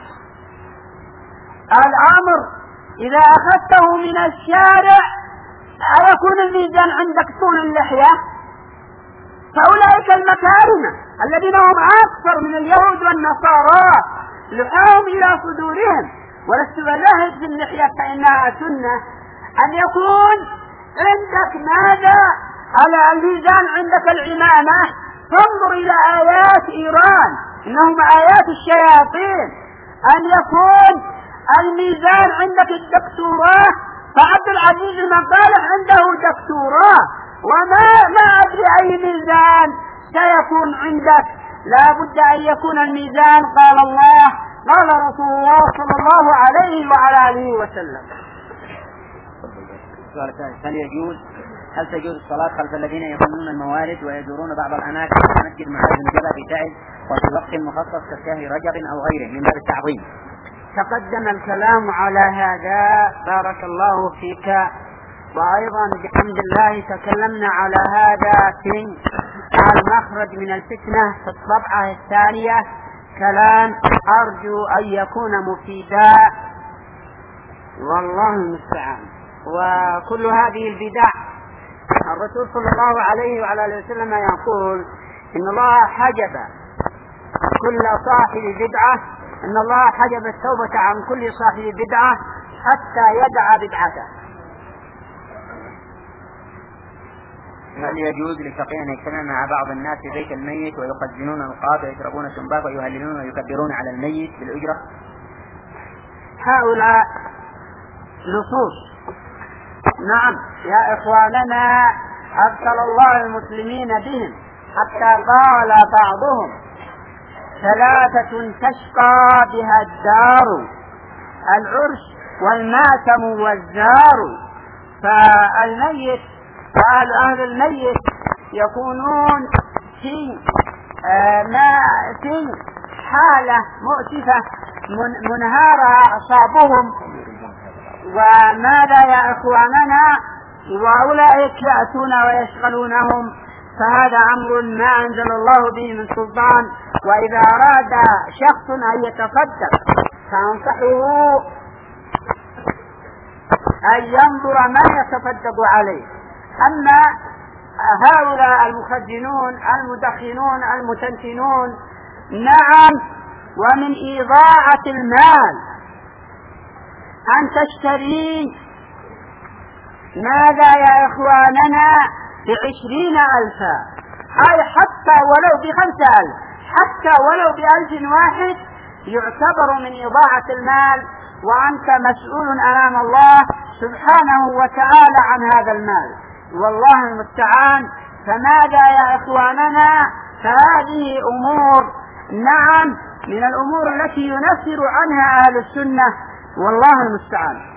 الأمر؟ إذا أخذته من الشارع أيكون الميزان عندك طول اللحية؟ فأولئك المكارمة الذين هم أكثر من اليهود والنصارى لحاهم إلى صدورهم. ولست بلاهج في اللحية فإنها سنة. أن يكون عندك ماذا على الميزان؟ عندك العمامة. تنظر إلى آيات إيران، إنهم آيات الشياطين. أن يكون الميزان عندك الدكتوراه، فعبد العزيز المقالح عنده دكتوراه، وما أدري أي ميزان سيكون عندك. لا بد أن يكون الميزان قال الله قال رسول الله صلى الله عليه وعلى آله وسلم. هل تجوز الصلاة خلف الذين يظنون الموارد ويزورون بعض الأماكن كمسجد معاذ بن جبل في تعز وفي وقت مخصص كشهر رجب أو غيره من باب التعظيم؟ تقدم الكلام على هذا بارك الله فيك، وأيضا بحمد الله تكلمنا على هذا في المخرج من الفتنة في الطبعة الثانية. كلام أرجو أن يكون مفيدا والله المستعان. وكل هذه البدع الرسول صلى الله عليه وعلى آله وسلم يقول إن الله حجب كل صاحب بدعة، إن الله حجب التوبة عن كل صاحب بدعة حتى يدع بدعته. هل يجوز للفقيه أن يجتمع مع بعض الناس في بيت الميت ويخزنون القاط ويشربون التنباك ويهللون ويكبرون على الميت بالأجرة؟ هؤلاء لصوص. نعم يا إخواننا، أبتل الله المسلمين بهم حتى قال بعضهم ثلاثة تشقى بها الدار، العرش والماتم والزار. فالميت وأهل الميت يكونون في حالة مؤسفة منهارة أصابهم. وماذا يا إخواننا؟ وأولئك يأتون ويشغلونهم فهذا أمر ما أنزل الله به من سلطان. وإذا أراد شخص أن يتصدق فأنصحه أن ينظر ما يتصدق عليه. أما هؤلاء المخزنون المدخنون المتنتنون، نعم، ومن إضاعة المال أن تشتري ماذا يا إخواننا ب20,000، أي حتى ولو ب5,000، حتى ولو ب1,000 واحد يعتبر من إضاعة المال، وأنت مسؤول أمام الله سبحانه وتعالى عن هذا المال، والله المستعان. فماذا يا إخواننا؟ فهذه أمور نعم من الأمور التي ينفر عنها أهل السنة، والله المستعان.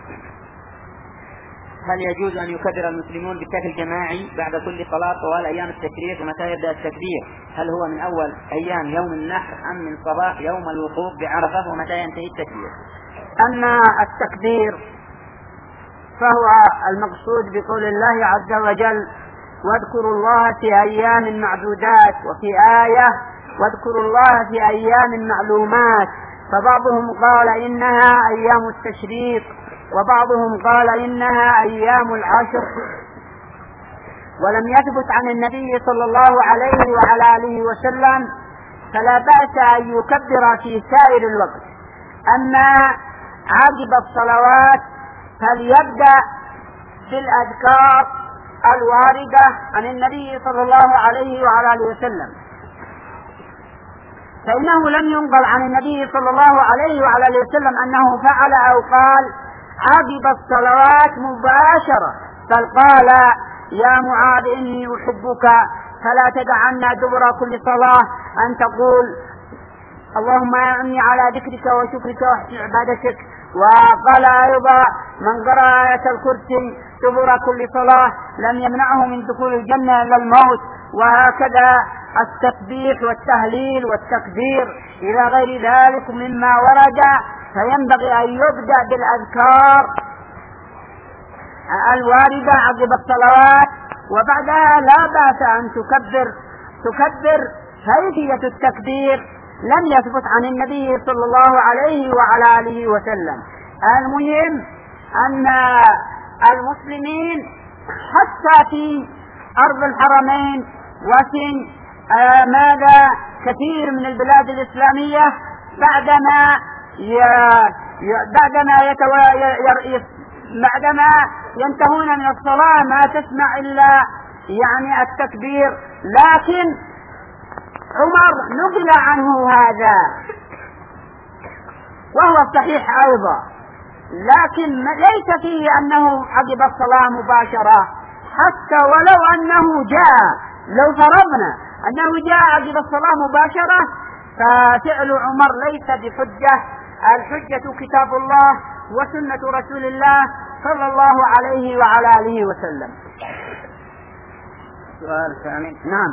هل يجوز أن يكبر المسلمون بشكل جماعي بعد كل صلاة طوال أيام التشريق؟ ومتى يبدأ التكبير؟ هل هو من أول أيام يوم النحر أم من صباح يوم الوقوف بعرفة؟ ومتى ينتهي التكبير؟ أما التكبير فهو المقصود بقول الله عز وجل: واذكروا الله في أيام معدودات، وفي آية: واذكروا الله في أيام معلومات. فبعضهم قال إنها أيام التشريق، وبعضهم قال إنها أيام العشر. ولم يثبت عن النبي صلى الله عليه وعلى آله وسلم، فلا بأس أن يكبر في سائر الوقت. أما عقب الصلوات فليبدأ بالأذكار الواردة عن النبي صلى الله عليه وعلى آله وسلم، فإنه لم ينقل عن النبي صلى الله عليه وعلى آله وسلم أنه فعل أو قال عقب الصلوات مباشرة، بل قال: يا معاذ إني أحبك فلا تدعنا دبر كل صلاة أن تقول اللهم أعني على ذكرك وشكرك وحسن عبادتك. وقال أيضا: من قرأ آية الكرسي دبر كل صلاة لم يمنعه من دخول الجنة إلا الموت. وهكذا التسبيح والتهليل والتكبير إلى غير ذلك مما ورد، فينبغي أن يبدأ بالأذكار الواردة عقب الصلوات، وبعدها لا بأس أن تكبر. كيفية التكبير لم يثبت عن النبي صلى الله عليه وعلى آله وسلم. المهم أن المسلمين حتى في أرض الحرمين وفي كثير من البلاد الإسلامية بعدما ينتهون من الصلاة ما تسمع إلا يعني التكبير. لكن عمر نقل عنه هذا وهو صحيح أيضا، لكن ليس فيه أنه عقب الصلاة مباشرة، حتى ولو أنه جاء، لو فرضنا أنه جاء عقب الصلاة مباشرة ففعل عمر ليس بحجة. الحجة كتاب الله وسنة رسول الله صلى الله عليه وعلى آله وسلم. سؤال ثاني.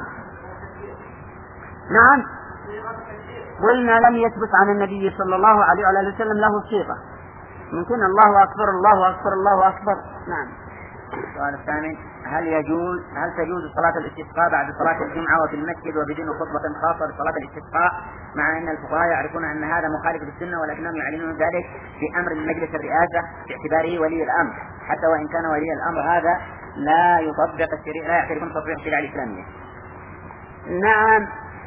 نعم قلنا لم يثبت عن النبي صلى الله عليه وعلى آله وسلم له صيغة، ممكن الله أكبر الله أكبر الله أكبر. نعم. السؤال الثاني: هل تجوز صلاة الاستسقاء بعد صلاة الجمعة وفي المسجد وبدون خطبة خاصة لصلاة الاستسقاء، مع أن الفقهاء يعرفون أن هذا مخالف للسنة ولكنهم يعلنون ذلك في أمر من مجلس الرئاسة باعتباره ولي الأمر، حتى وإن كان ولي الأمر هذا لا يطبق الشريعة، لا يعترف بتطبيق الشريعة الإسلامية؟ نعم.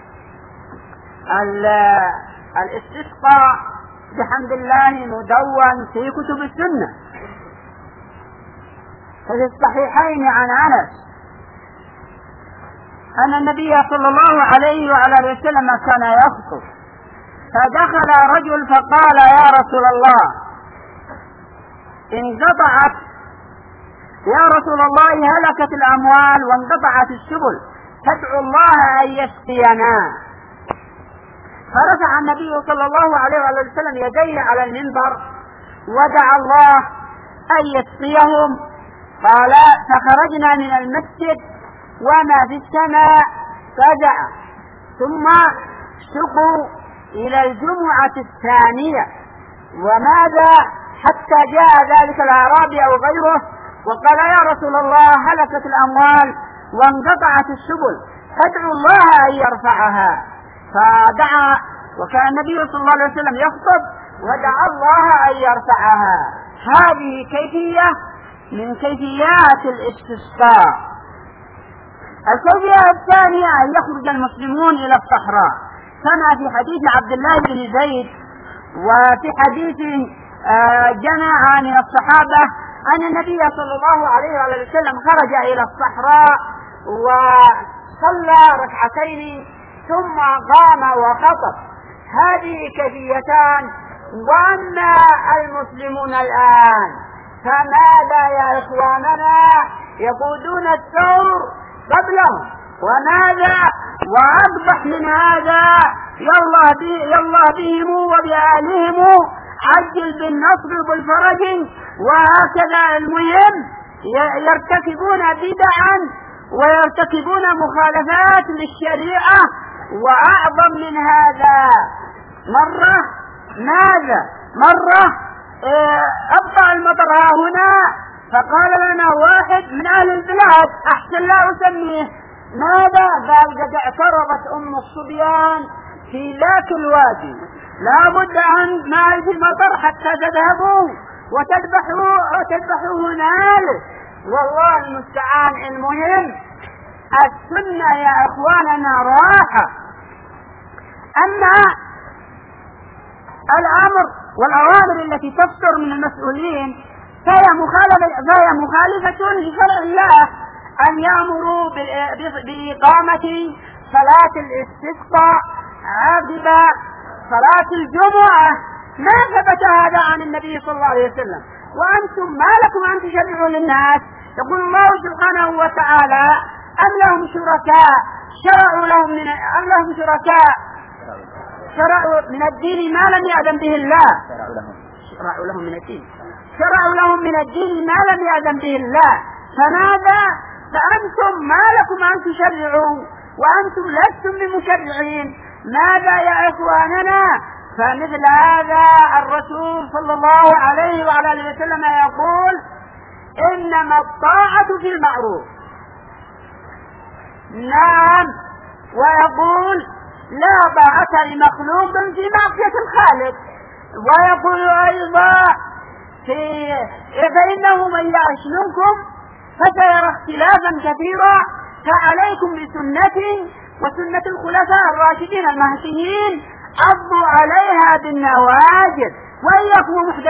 الاستسقاء بحمد الله مدون في كتب السنة، ففي الصحيحين عن أنس أن النبي صلى الله عليه وعلى آله وسلم كان يخطب، فدخل رجل فقال: يا رسول الله انقطعت، يا رسول الله هلكت الأموال وانقطعت السبل، فادعو الله أن يسقينا. فرفع النبي صلى الله عليه وسلم يديه على المنبر ودعا الله أن يسقيهم. قال: فخرجنا من المسجد وما في السماء فزع، ثم سقوا إلى الجمعة الثانية. وماذا حتى جاء ذلك الأعرابي أو غيره وقال: يا رسول الله هلكت الأموال وانقطعت السبل فادعوا الله أن يرفعها. فدعا، وكان النبي صلى الله عليه وسلم يخطب ودعا الله أن يرفعها. هذه كيفية من كيفيات الاستسقاء. الكيفية الثانية أن يخرج المسلمون إلى الصحراء، كما في حديث عبد الله بن زيد وفي حديث جماعة من الصحابة أن النبي صلى الله عليه وسلم خرج إلى الصحراء وصلى ركعتين ثم قام وخطب. هذه كيفيتان. وأما المسلمون الآن فماذا يا إخواننا؟ يقودون الثور قبلهم، وماذا وأقبح من هذا؟ يالله بهم وبآلهم، عجل بالنصر بالفرج. وهكذا المهم يرتكبون بدعا ويرتكبون مخالفات للشريعة. وأعظم من هذا مرة أبطأ المطر هنا، فقال لنا واحد من أهل البلاد أحسن لا أسميه، ماذا؟ قال قد اعترضت الصبيان في ذاك الوادي، لا بد أن ما في المطر حتى تذهبوا وتذبحوا هنالك. والله المستعان. المهم السنة يا إخواننا راحة. أما الأمر والأوامر التي تصدر من المسؤولين فهي مخالفة لشرع الله، أن يأمروا بإقامة صلاة الاستسقاء عقب صلاة الجمعة. ما ثبت هذا عن النبي صلى الله عليه وسلم. وأنتم ما لكم أن تشرعوا للناس؟ يقول الله سبحانه وتعالى أم لهم شركاء شرعوا من الدين ما لم يأذن به الله. شرعوا لهم من الدين ما لم يأذن به الله. فماذا؟ فأنتم ما لكم أن تشرعوا وأنتم لستم بمشرعين. ماذا يا إخواننا؟ فمثل هذا الرسول صلى الله عليه وعلى آله وسلم يقول إنما الطاعة في المعروف. نعم. ويقول لا طاعة لمخلوق في معصية الخالق. ويقول أيضا فإنه من يعش منكم فسيرى اختلافا كثيرا، فعليكم بسنتي وسنة الخلفاء الراشدين المهديين عضوا عليها بالنواجذ. وإياكم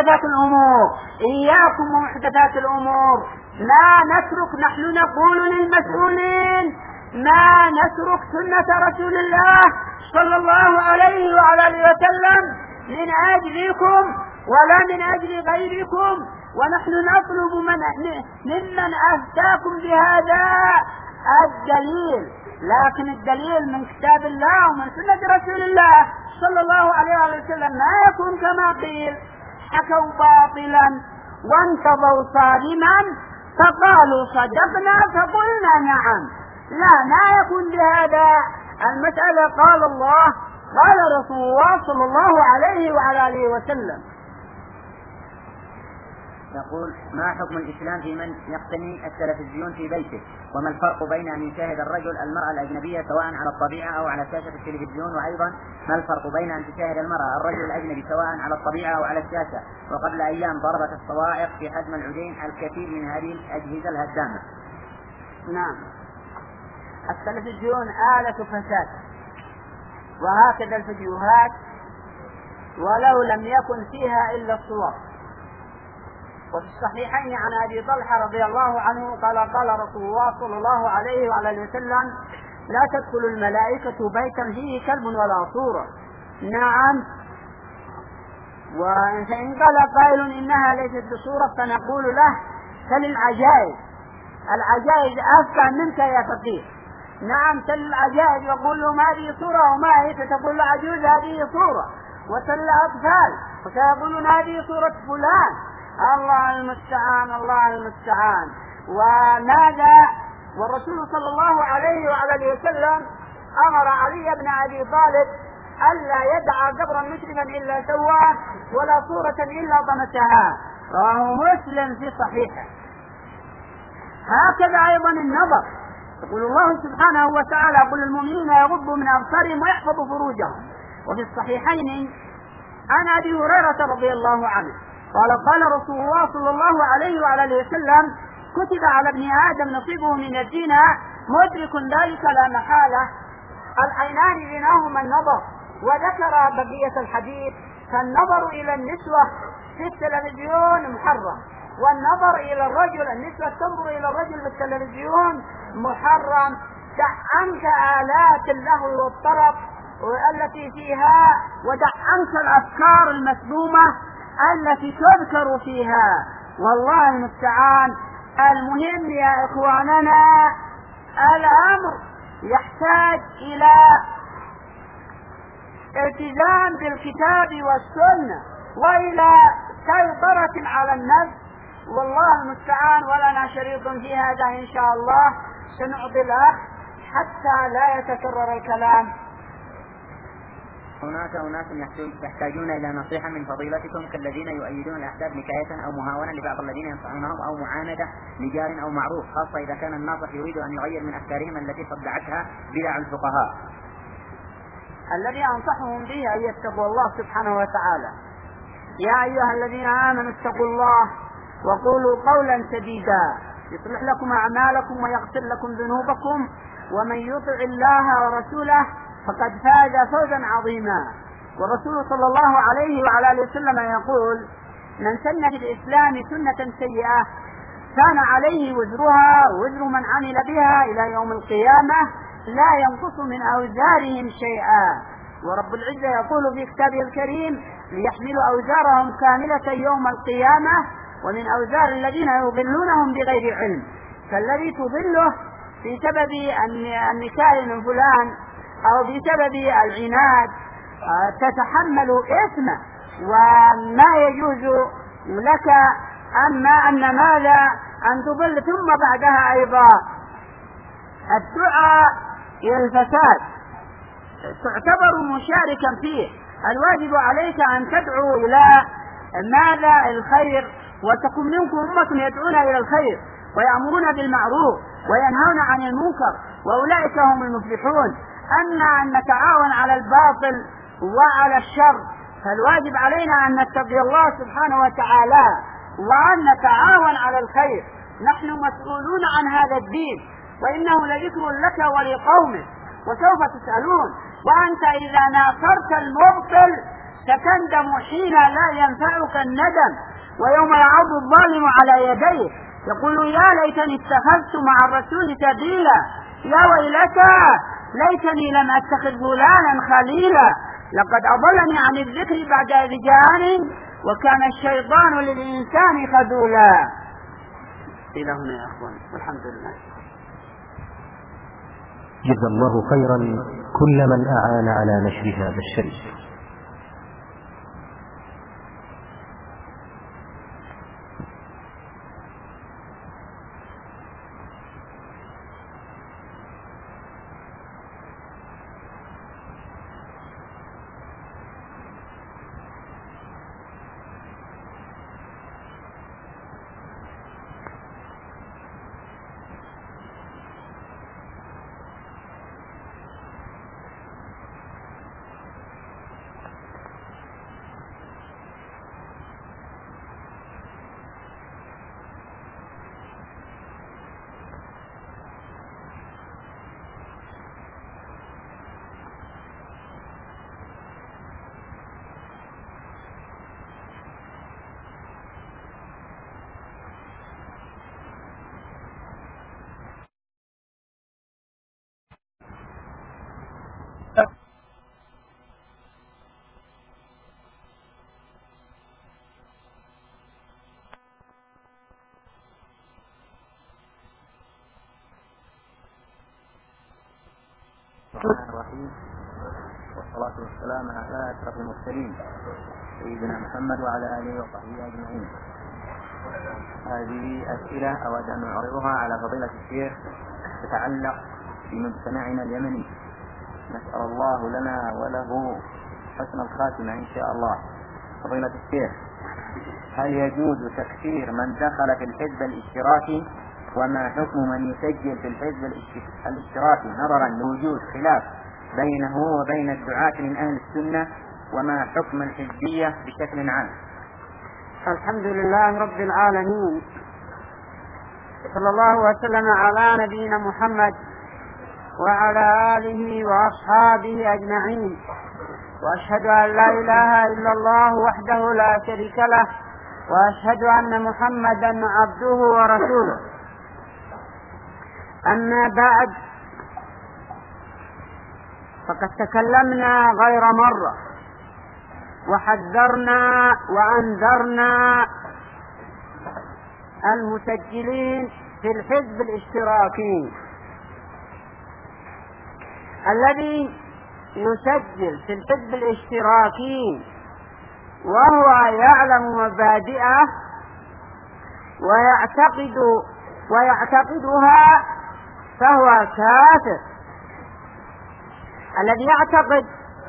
ومحدثات الأمور. ما نترك، نحن نقول للمسؤولين ما نترك سنة رسول الله صلى الله عليه وعلى آله وسلم من أجلكم ولا من أجل غيركم. ونحن نطلب ممن أفتاكم بهذا الدليل، لكن الدليل من كتاب الله ومن سنة رسول الله صلى الله عليه وسلم ما يكون كما قيل حكوا باطلا وانتظوا صارما فقالوا صدقنا فقلنا نعم. لا، ما يكون بهذا. المسألة قال الله قال رسول الله صلى الله عليه وعلى آله وسلم. يقول ما حكم الإسلام في من يقتني التلفزيون في بيته؟ وما الفرق بين أن يشاهد الرجل المرأة الأجنبية سواء على الطبيعة أو على شاشة التلفزيون؟ وأيضا ما الفرق بين أن تشاهد المرأة الرجل الأجنبي سواء على الطبيعة أو على الشاشة؟ وقبل أيام ضربت الصواعق في حجم العجين الكثير من هذه الأجهزة الهدامة. نعم. التلفزيون آلة فساد، وهكذا الفيديوهات ولو لم يكن فيها إلا الصور. وفي الصحيحين عن أبي طلحة رضي الله عنه قال قال رسول الله صلى الله عليه وعلى وسلم لا تدخل الملائكة بيتا فيه كلب ولا صورة. نعم. وإن قال قائل إنها ليست بصورة فنقول له سل العجائز أفكى منك يا فقير. نعم، سل العجائز يقول له ما هذه صورة وما هي، فتقول له عجوز هذه صورة، وسل الأطفال فسيقولون هذه صورة فلان. الله المستعان. وماذا؟ والرسول صلى الله عليه وعلى وسلم أمر علي بن أبي طالب ألا يدع قبرا مشرفا إلا سواه ولا صورة إلا طمسها. رواه مسلم في صحيحه. هكذا أيضا النظر. يقول الله سبحانه وتعالى: قل للمؤمنين يغضوا من أبصارهم ويحفظوا فروجهم. وفي الصحيحين عن أبي هريرة رضي الله عنه قال رسول الله صلى الله عليه وعلى آله وسلم: كتب على ابن آدم نصيبه من الدين مدرك ذلك لا محالة. العينان بينهما النظر. وذكر بقية الحديث: فالنظر إلى النسوة في التلفزيون محرم، والنظر إلى الرجل، النسوة تنظر إلى الرجل في التلفزيون محرم. دع عنك آلات اللهو والطرب التي فيها، ودع عنك الأفكار المسمومة التي تذكر فيها. والله المستعان. المهم يا إخواننا، الأمر يحتاج إلى التزام بالكتاب والسنة وإلى سيطرة على النفس. والله المستعان. ولنا شريط في هذا إن شاء الله، سنعطي الأخ حتى لا يتكرر الكلام. هناك أناس يحتاجون إلى نصيحة من فضيلتكم، كالذين يؤيدون الأحزاب نكاية أو مهاونا لبعض الذين ينصحونهم، أو معاندة لجار أو معروف، خاصة إذا كان الناصح يريد أن يغير من أفكارهم التي صدعتها بدع الفقهاء. الذي أنصحهم به أن يتقوا الله سبحانه وتعالى. يا أيها الذين آمنوا اتقوا الله وقولوا قولا سديدا يصلح لكم أعمالكم ويغفر لكم ذنوبكم، ومن يطع الله ورسوله فقد فاز فوزا عظيما. والرسول صلى الله عليه وعلى آله وسلم يقول: من سن في الإسلام سنة سيئة كان عليه وزرها ووزر من عمل بها إلى يوم القيامة لا ينقص من أوزارهم شيئا. ورب العزة يقول في كتابه الكريم: ليحملوا أوزارهم كاملة يوم القيامة ومن أوزار الذين يضلونهم بغير علم. فالذي تضله في سبب النكاية من فلان أو بسبب العناد تتحمل إثمه وما يجوز لك. أما أن ماذا أن تضل ثم بعدها أيضا الدعاء إلى الفساد تعتبر مشاركا فيه. الواجب عليك أن تدعو إلى ماذا؟ الخير. وتكون منكم أمة يدعون إلى الخير ويأمرون بالمعروف وينهون عن المنكر وأولئك هم المفلحون. أما أن نتعاون على الباطل وعلى الشر، فالواجب علينا أن نتقي الله سبحانه وتعالى وأن نتعاون على الخير. نحن مسؤولون عن هذا الدين، وإنه لذكر لك ولقومك وسوف تسألون. وأنت إذا ناصرت المبطل ستندم حين لا ينفعك الندم، ويوم يعض الظالم على يديه يقول: يا ليتني اتخذت مع الرسول سبيلا، يا ويلتى ليتني لم أتخذ فلانا خليلا، لقد أضلني عن الذكر بعد إذ جاءني وكان الشيطان للإنسان خذولا. إلى هنا يا أخوان، والحمد لله. جزا الله خيرا كل من أعان على نشر هذا الشريف. الرحمن الرحيم، والصلاة والسلام على أشرف المرسلين سيدنا محمد وعلى آله وصحبه أجمعين. هذه أسئلة أود أن أعرضها على فضيلة الشيخ تتعلق بمجتمعنا اليمني. نسأل الله لنا وله حسن الخاتمة إن شاء الله. فضيلة الشيخ، هل يجوز تكفير من دخل في الحزب الاشتراكي وما حكم من يسجل في الحزب الاشتراكي نظرا لوجود خلاف بينه وبين الدعاة من أهل السنة، وما حكم الحزبية بشكل عام؟ الحمد لله رب العالمين، صلى الله وسلم على نبينا محمد وعلى آله وأصحابه أجمعين، وأشهد أن لا إله إلا الله وحده لا شريك له، وأشهد أن محمدا عبده ورسوله. أما بعد، فقد تكلمنا غير مرة وحذرنا وأنذرنا المسجلين في الحزب الاشتراكي الذي يسجل في الحزب الاشتراكي وهو يعلم مبادئه ويعتقدها فهو كافر. الذي يعتقد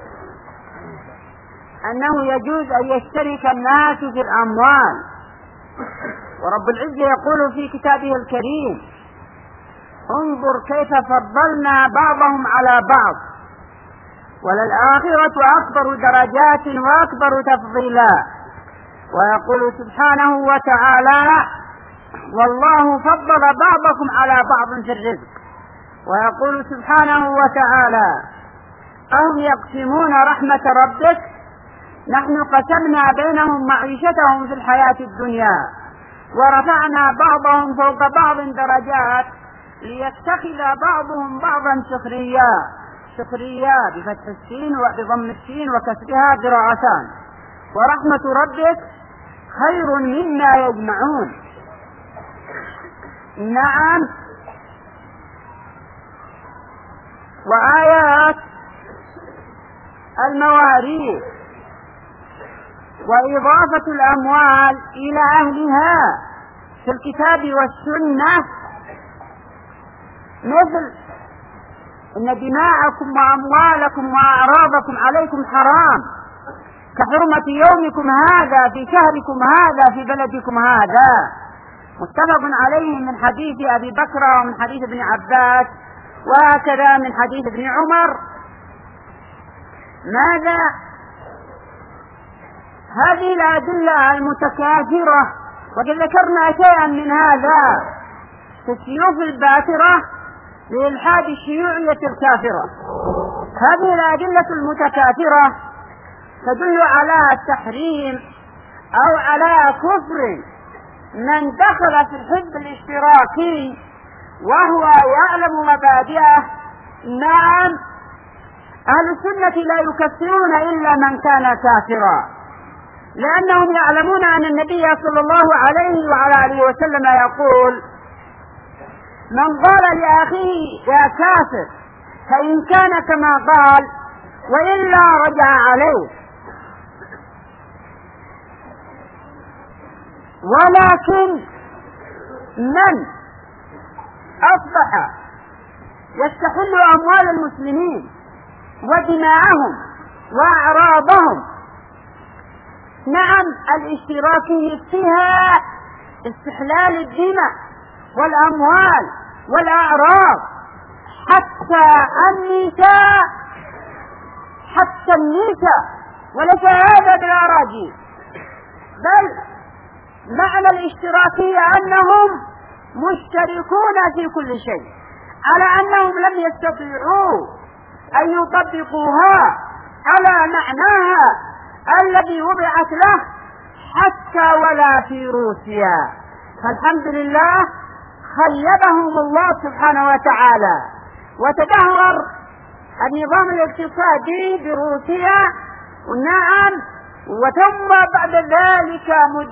أنه يجوز أن يشترك الناس في الأموال، ورب العزة يقول في كتابه الكريم: انظر كيف فضلنا بعضهم على بعض وللآخرة أكبر درجات وأكبر تفضيلا. ويقول سبحانه وتعالى: والله فضل بعضكم على بعض في الرزق. ويقول سبحانه وتعالى: أهم يقسمون رحمة ربك نحن قسمنا بينهم معيشتهم في الحياة الدنيا ورفعنا بعضهم فوق بعض درجات ليتخذ بعضهم بعضا سخريا بفتح السين وبضم السين وكسرها قراءتان. ورحمة ربك خير مما يجمعون. نعم، وآيات المواريث وإضافة الأموال إلى أهلها في الكتاب والسنة، مثل: إن دماءكم وأموالكم وأعراضكم عليكم حرام كحرمة يومكم هذا في شهركم هذا في بلدكم هذا، متفق عليه من حديث أبي بكر ومن حديث ابن عباس، وهكذا من حديث ابن عمر. ماذا؟ هذه الأدلة المتكاثرة، وقد ذكرنا شيئا من هذا في السيوف الباترة لإلحاد الشيوعية الكافرة. هذه الأدلة المتكاثرة تدل على تحريم أو على كفر من دخل في الحزب الاشتراكي وهو يعلم مبادئه. نعم، أهل السنة لا يكفرون إلا من كان كافرا، لأنهم يعلمون أن النبي صلى الله عليه وعلى آله وسلم يقول: من قال لأخيه يا كافر فإن كان كما قال وإلا رجع عليه. ولكن من أصبح يستحل أموال المسلمين ودماءهم وأعراضهم، نعم، الاشتراكي فيها استحلال الدماء والأموال والأعراض حتى النساء، وليس هذا بالأراجيل، بل معنى الاشتراكية أنهم مشتركون في كل شيء، على أنهم لم يستطيعوا أن يطبقوها على معناها الذي وضعت له حتى ولا في روسيا. فالحمد لله خيبهم الله سبحانه وتعالى، وتدهور النظام الاقتصادي بروسيا. نعم، وثم بعد ذلك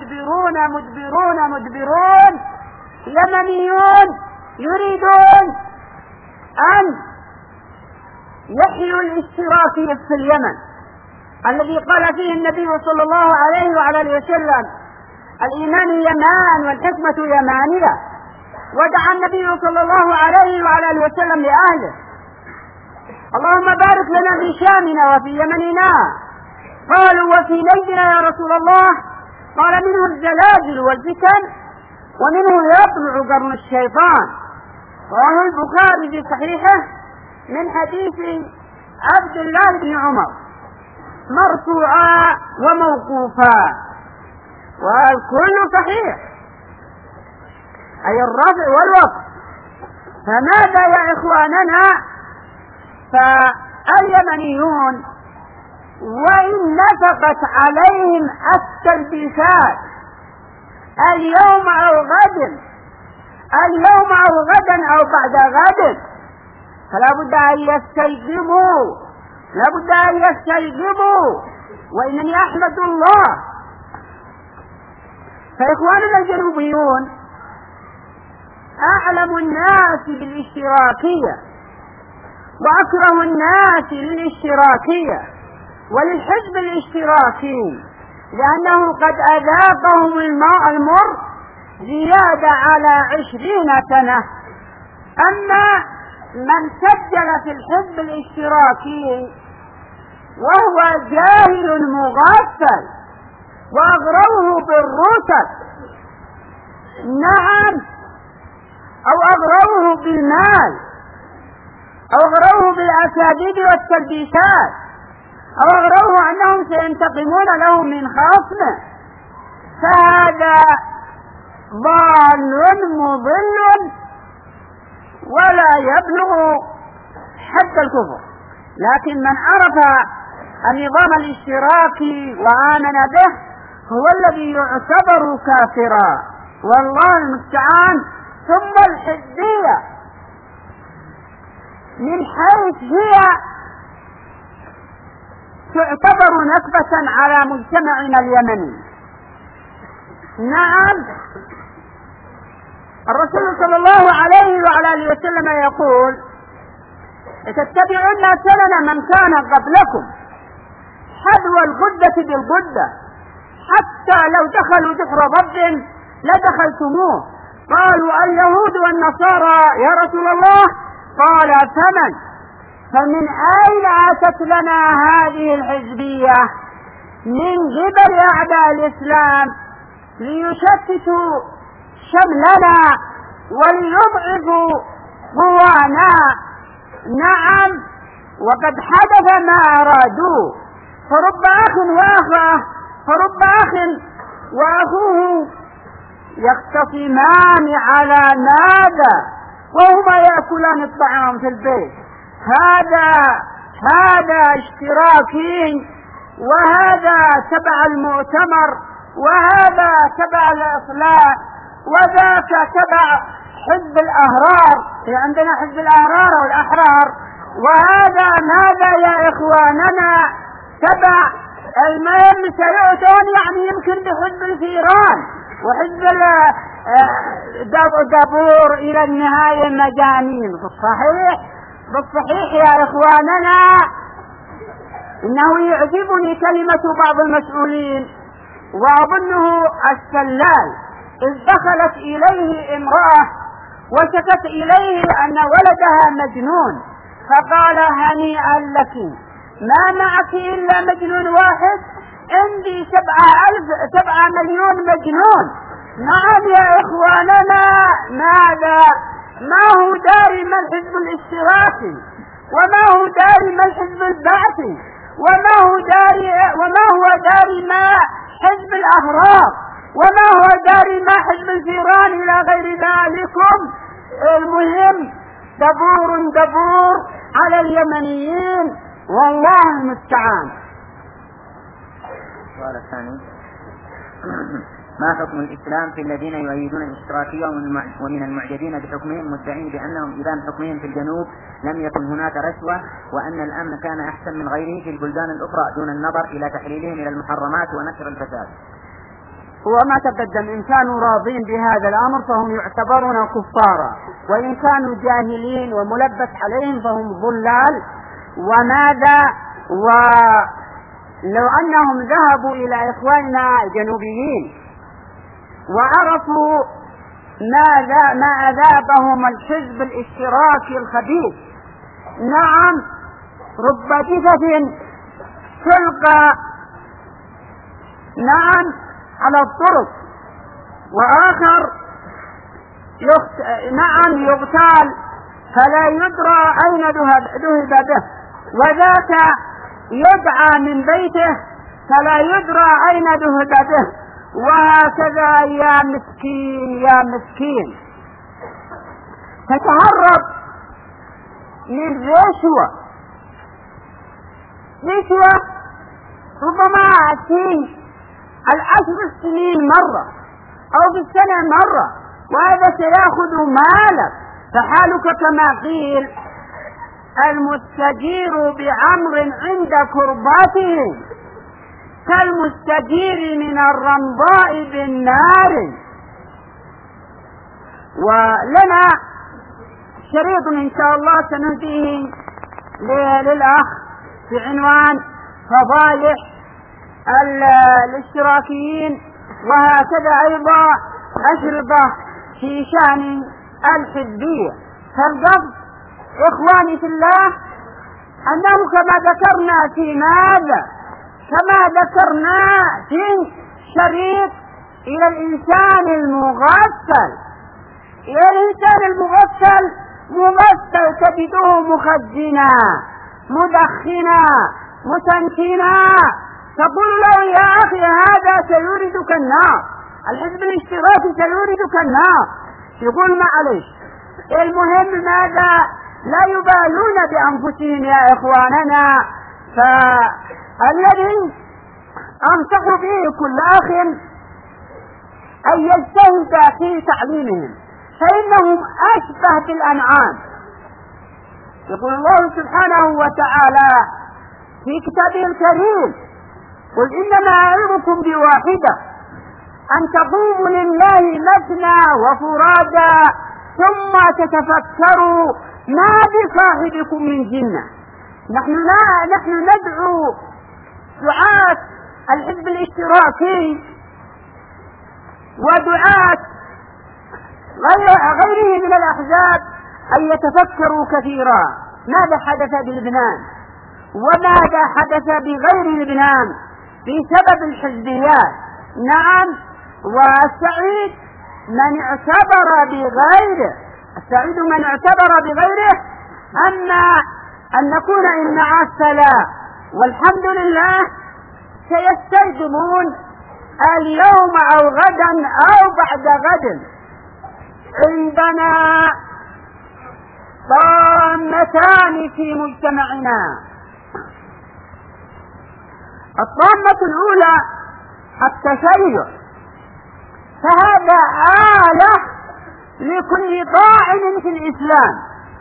مدبرون يمنيون يريدون أن يحيوا الاشتراكية في اليمن الذي قال فيه النبي صلى الله عليه وعلى آله وسلم: الإيمان يمان والحكمة يمانية. ودعا النبي صلى الله عليه وعلى آله وسلم لأهله: اللهم بارك لنا في شامنا وفي يمننا. قالوا: وفي نجدنا يا رسول الله؟ قال: منه الزلازل والفتن ومنه يطلع قرن الشيطان. رواه البخاري في صحيحه من حديث عبد الله بن عمر مرفوعا وموقوفا، والكل صحيح، أي الرفع والوقف. فماذا يا إخواننا؟ فاليمنيون وإن نفقت عليهم التلبيسات اليوم أو غدا، اليوم أو غدا أو بعد غد، فلا بد أن يستيقظوا، لا بد أن يستيقظوا، وإنني أحمد الله. فإخواننا الجنوبيون أعلم الناس بالاشتراكية وأكره الناس للاشتراكية وللحزب الاشتراكي، لأنه قد أذاقهم المر زيادة على 20 سنة. أما من سجل في الحزب الاشتراكي وهو جاهل مغفل وأغروه بالرتب، نعم، أو أغروه بالمال، أو أغروه بالأساليب والتلبيسات، أو أغروه أنهم سينتقمون له من خصمه، فهذا ضال مضل ولا يبلغ حد الكفر. لكن من عرف النظام الاشتراكي وآمن به هو الذي يعتبر كافرا، والله المستعان. ثم الحزبية من حيث هي تعتبر نكبة على مجتمعنا اليمني. نعم، الرسول صلى الله عليه وعلى آله وسلم يقول: تتبعون سنن من كان قبلكم حذو الغدة بالغدة، حتى لو دخلوا جحر ضب لدخلتموه. قالوا: اليهود والنصارى يا رسول الله؟ قال: فمن أين أتت لنا هذه الحزبية؟ من قبل أعداء الإسلام ليشتتوا شملنا وليضعفوا قوانا. نعم، وقد حدث ما أرادوه، فرب أخ وأخوه يختصمان على ماذا وهما يأكلان الطعام في البيت. هذا اشتراكي، وهذا تبع المؤتمر، وهذا تبع الإصلاح، وذاك تبع حزب الأحرار، في عندنا حزب الأحرار والأحرار، وهذا ماذا يا إخواننا؟ تبع المهم سيؤتون يعني يمكن بحزب الفيران وحزب دابور إلى النهاية مجانين. بالصحيح يا إخواننا إنه يعجبني كلمة بعض المسؤولين، وأظنه السلال، إذ دخلت إليه امرأة وشكت إليه أن ولدها مجنون، فقال: هنيئا لك، ما معك إلا مجنون واحد؟ عندي 7 مليون مجنون. نعم يا إخواننا، ما هو داري ما الحزب الاشتراكي، وما هو داري ما الحزب البعثي، وما هو داري ما حزب الأحرار، وما هو داري ما حزب الفيران إلى غير ذلكم. المهم دبور على اليمنيين، والله المستعان. السؤال الثاني: ما حكم الإسلام في الذين يؤيدون الاشتراكية ومن المعجبين بحكمهم، مدعين بأنهم إذا حكمهم في الجنوب لم يكن هناك رشوة، وأن الأمن كان أحسن من غيره في البلدان الأخرى دون النظر إلى تحليلهم إلى المحرمات ونشر الفساد؟ وما تقدم، إن كانوا راضين بهذا الأمر فهم يعتبرون كفارا، وإن كانوا جاهلين وملبس عليهم فهم ضلال. وماذا؟ ولو أنهم ذهبوا إلى إخواننا الجنوبيين وعرفوا ما أذابهم الحزب الاشتراكي الخبيث، نعم، رب جثث تلقى نعم على الطرق، وآخر نعم يغتال فلا يدرى أين ذهب به، وذاك يدعى من بيته فلا يدرى أين ذهب به، وهكذا يا مسكين يا مسكين. تتهرب من رشوة ربما في 10 سنين مرة أو في السنة مرة، وهذا سيأخذ مالك. فحالك كما قيل: المستجير بعمر عند كرباته كالمستجير من الرمضاء بالنار. ولنا شريط إن شاء الله سنهديه للأخ في عنوان فضائح الاشتراكيين، وهكذا أيضا أشرطة في شأن الحزبية. فالقصد إخواني في الله أنه كما ذكرنا في شريط إلى الإنسان المغفل، مغفل تجده مخزنا مدخنا متنكنا، تقول له: يا أخي هذا سيوردك النار، الحزب الاشتراكي سيوردك النار. يقول: معلش. المهم ماذا؟ لا يبالون بأنفسهم يا إخواننا. فالذي أنصح به كل أخ أن يجتهد في تعليمهم، فإنهم أشبه بالأنعام. يقول الله سبحانه وتعالى في كتابه الكريم: قل إنما أعظكم بواحدة أن تقوموا لله مثنى وفرادا ثم تتفكروا ما بصاحبكم من جنة. نحن ندعو دعاة الحزب الاشتراكي ودعاة غيره من الأحزاب أن يتفكروا كثيرا ماذا حدث بلبنان وماذا حدث بغير لبنان بسبب الحزبيات. نعم، والسعيد من اعتبر بغيره أن نكون إن عسلا. والحمد لله سيستيقظون اليوم أو غدا أو بعد غد. عندنا طامتان في مجتمعنا: الطامة الأولى التشيع، فهذا آلة لكل طاعن في الإسلام،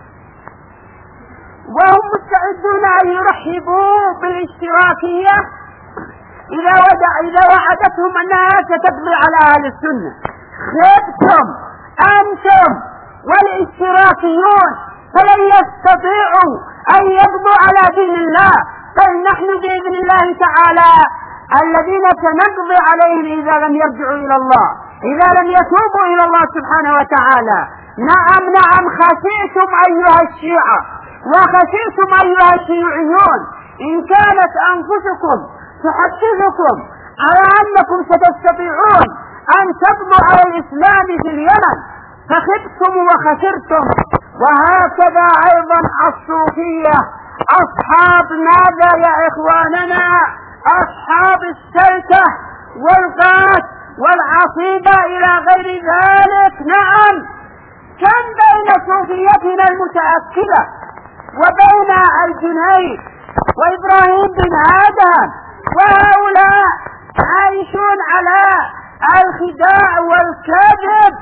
وهم مستعدون أن يرحبوا بالاشتراكية إذا وعدتهم أنها ستقضي على أهل السنة. خبتم أنتم والاشتراكيون، فلن يستطيعوا أن يقضوا على دين الله، بل نحن بإذن الله تعالى الذين سنقضي عليهم إذا لم يرجعوا إلى الله، إذا لم يتوبوا إلى الله سبحانه وتعالى. نعم، خشيتم أيها الشيعة وخشيتم أيها الشيوعيون إن كانت أنفسكم تحدثكم على أنكم ستستطيعون أن تقضوا على الإسلام في اليمن، فخبتم وخسرتم. وهكذا أيضا الصوفية، أصحاب ماذا يا إخواننا؟ أصحاب السلطة والغاز والعصيبة إلى غير ذلك. نعم، كم بين صوفيتنا المتأكدة وبين الجنيد وإبراهيم بن آدم، وهؤلاء عايشون على الخداع والكذب،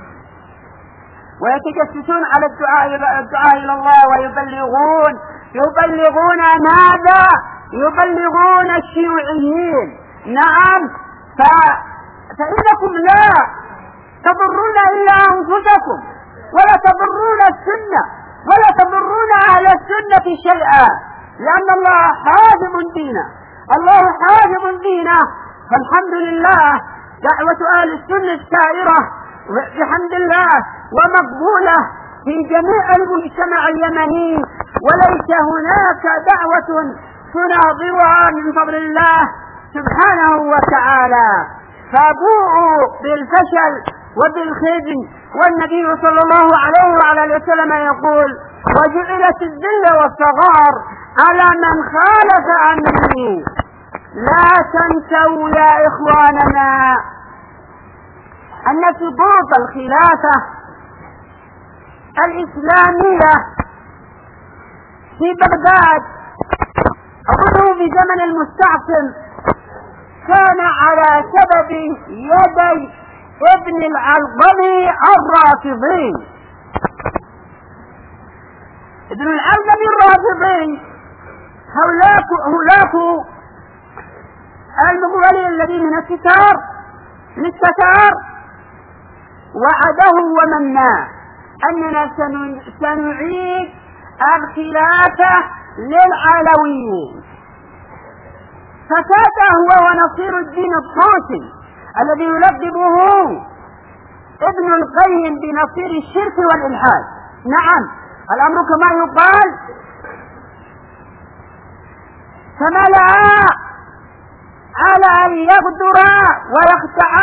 ويتجسسون على الدعاء إلى الله، ويبلغون ماذا؟ يبلغون الشيوعيين. نعم، فإنكم لا تضرون إلا أنفسكم، ولا تضرون السنة، ولا تضرون أهل السنة شيئا، لأن الله حافظ دينه. فالحمد لله دعوة أهل السنة السائرة بحمد الله ومقبولة في جميع المجتمع اليمني، وليس هناك دعوة تناظرها من فضل الله سبحانه وتعالى. فبوءوا بالفشل وبالخزي. والنبي صلى الله عليه وعلى اله وسلم يقول: وجعلت الذل والصغار على من خالف امري. لا تنسوا يا اخواننا ان سقوط الخلافه الاسلاميه في بغداد أظنه في زمن المستعصم كان على سبب يدي ابن العلقمي الرافضي. ابن العلقمي الرافضي هؤلاء المغولين الذين من الستار وعده ومناه أننا سنعيد الخلافة للعلويين. فكاد هو ونصير الدين الطوسي الذي يلقبه ابن القيم بنصير الشرك والإلحاد. نعم، الأمر كما يقال: فملأ على أن يغدر ويخدع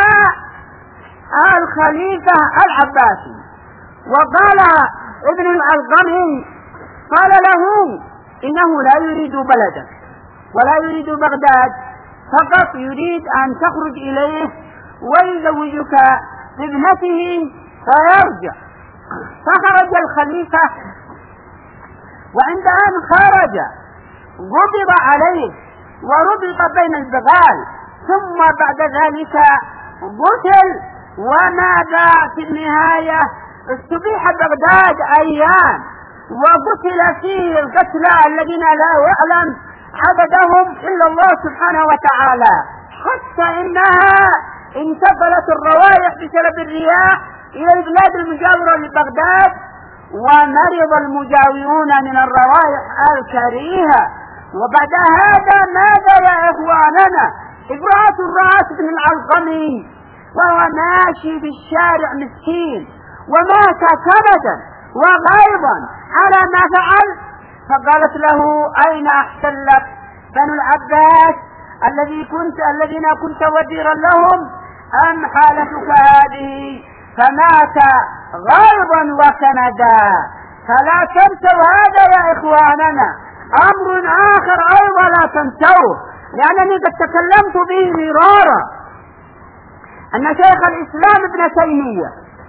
الخليفة العباسي. وقال ابن العلقمي قال له: إنه لا يريد بلدك ولا يريد بغداد، فقط يريد أن تخرج إليه ويزوجك بابنته فيرجع. فخرج الخليفة، وعند أن خرج غضب عليه وربط بين البغال، ثم بعد ذلك قتل. وماذا في النهاية؟ استبيح بغداد أيام وقتل فيه القتلى الذين لا يعلم عددهم إلا الله سبحانه وتعالى، حتى إنها انتقلت الروائح بسبب الرياح إلى البلاد المجاورة لبغداد، ومرض المجاورون من الروائح الكريهة. وبعد هذا ماذا يا إخواننا؟ إبراة الرأس بن العلقمي وهو ماشي في الشارع مسكين، ومات كبدا وغيظا على ما فعل. فقالت له: أين أحسن لك بنو العباس الذين كنت وزيرا لهم، أم حالتك هذه؟ فمات غيظا وكندا. فلا تنسوا هذا يا إخواننا. أمر آخر أيضا لا تنسوه، لأنني قد تكلمت به مرارا، أن شيخ الإسلام ابن تيمية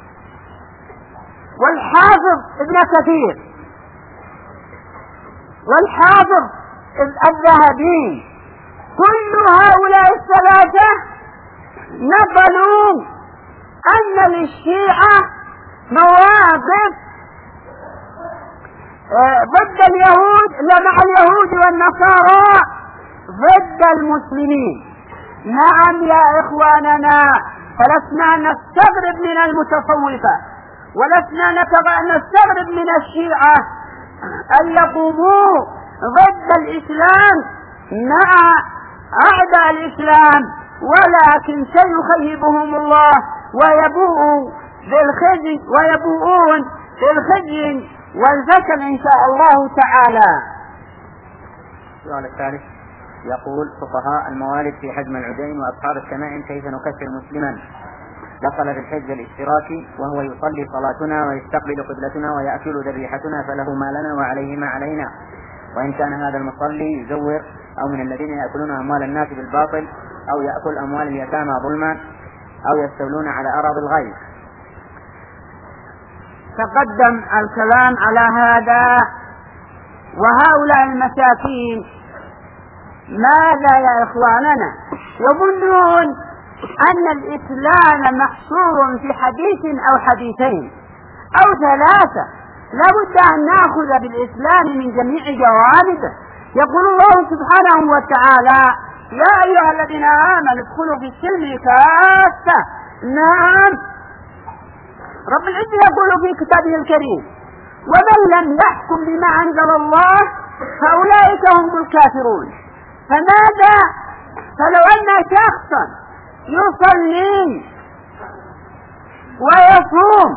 والحافظ ابن كثير والحافظ الذهبي كل هؤلاء الثلاثة نقلوا أن للشيعة مواقف ضد اليهود، مع اليهود والنصارى ضد المسلمين. نعم يا إخواننا، فلسنا نستغرب من المتصوفة، ولسنا نستغرب من الشيعة أن يقوموا ضد الإسلام مع أعداء الإسلام، ولكن سيخيبهم الله ويبوءون بالخزي والفشل إن شاء الله تعالى. السؤال الثالث يقول: فقهاء الموالد في حجم العدين وأصحاب التمائم كيف نكفر مسلما دخل في الحج الاشتراكي وهو يصلي صلاتنا ويستقبل قبلتنا ويأكل ذبيحتنا، فله ما لنا وعليه ما علينا، وإن كان هذا المصلي يزور أو من الذين يأكلون أموال الناس بالباطل أو يأكل أموال اليتامى ظلما أو يستولون على أراضي الغير. تقدم الكلام على هذا. وهؤلاء المساكين ماذا يا إخواننا؟ يظنون أن الإسلام محصور في حديث أو حديثين أو ثلاثة. لا بد أن نأخذ بالإسلام من جميع جوانبه. يقول الله سبحانه وتعالى: يا أيها الذين آمنوا ادخلوا في السلم كافة. نعم، رب العزة يقول في كتابه الكريم: ومن لم يحكم بما أنزل الله فأولئك هم الكافرون. فماذا؟ فلو أن شخصا يصلي ويصوم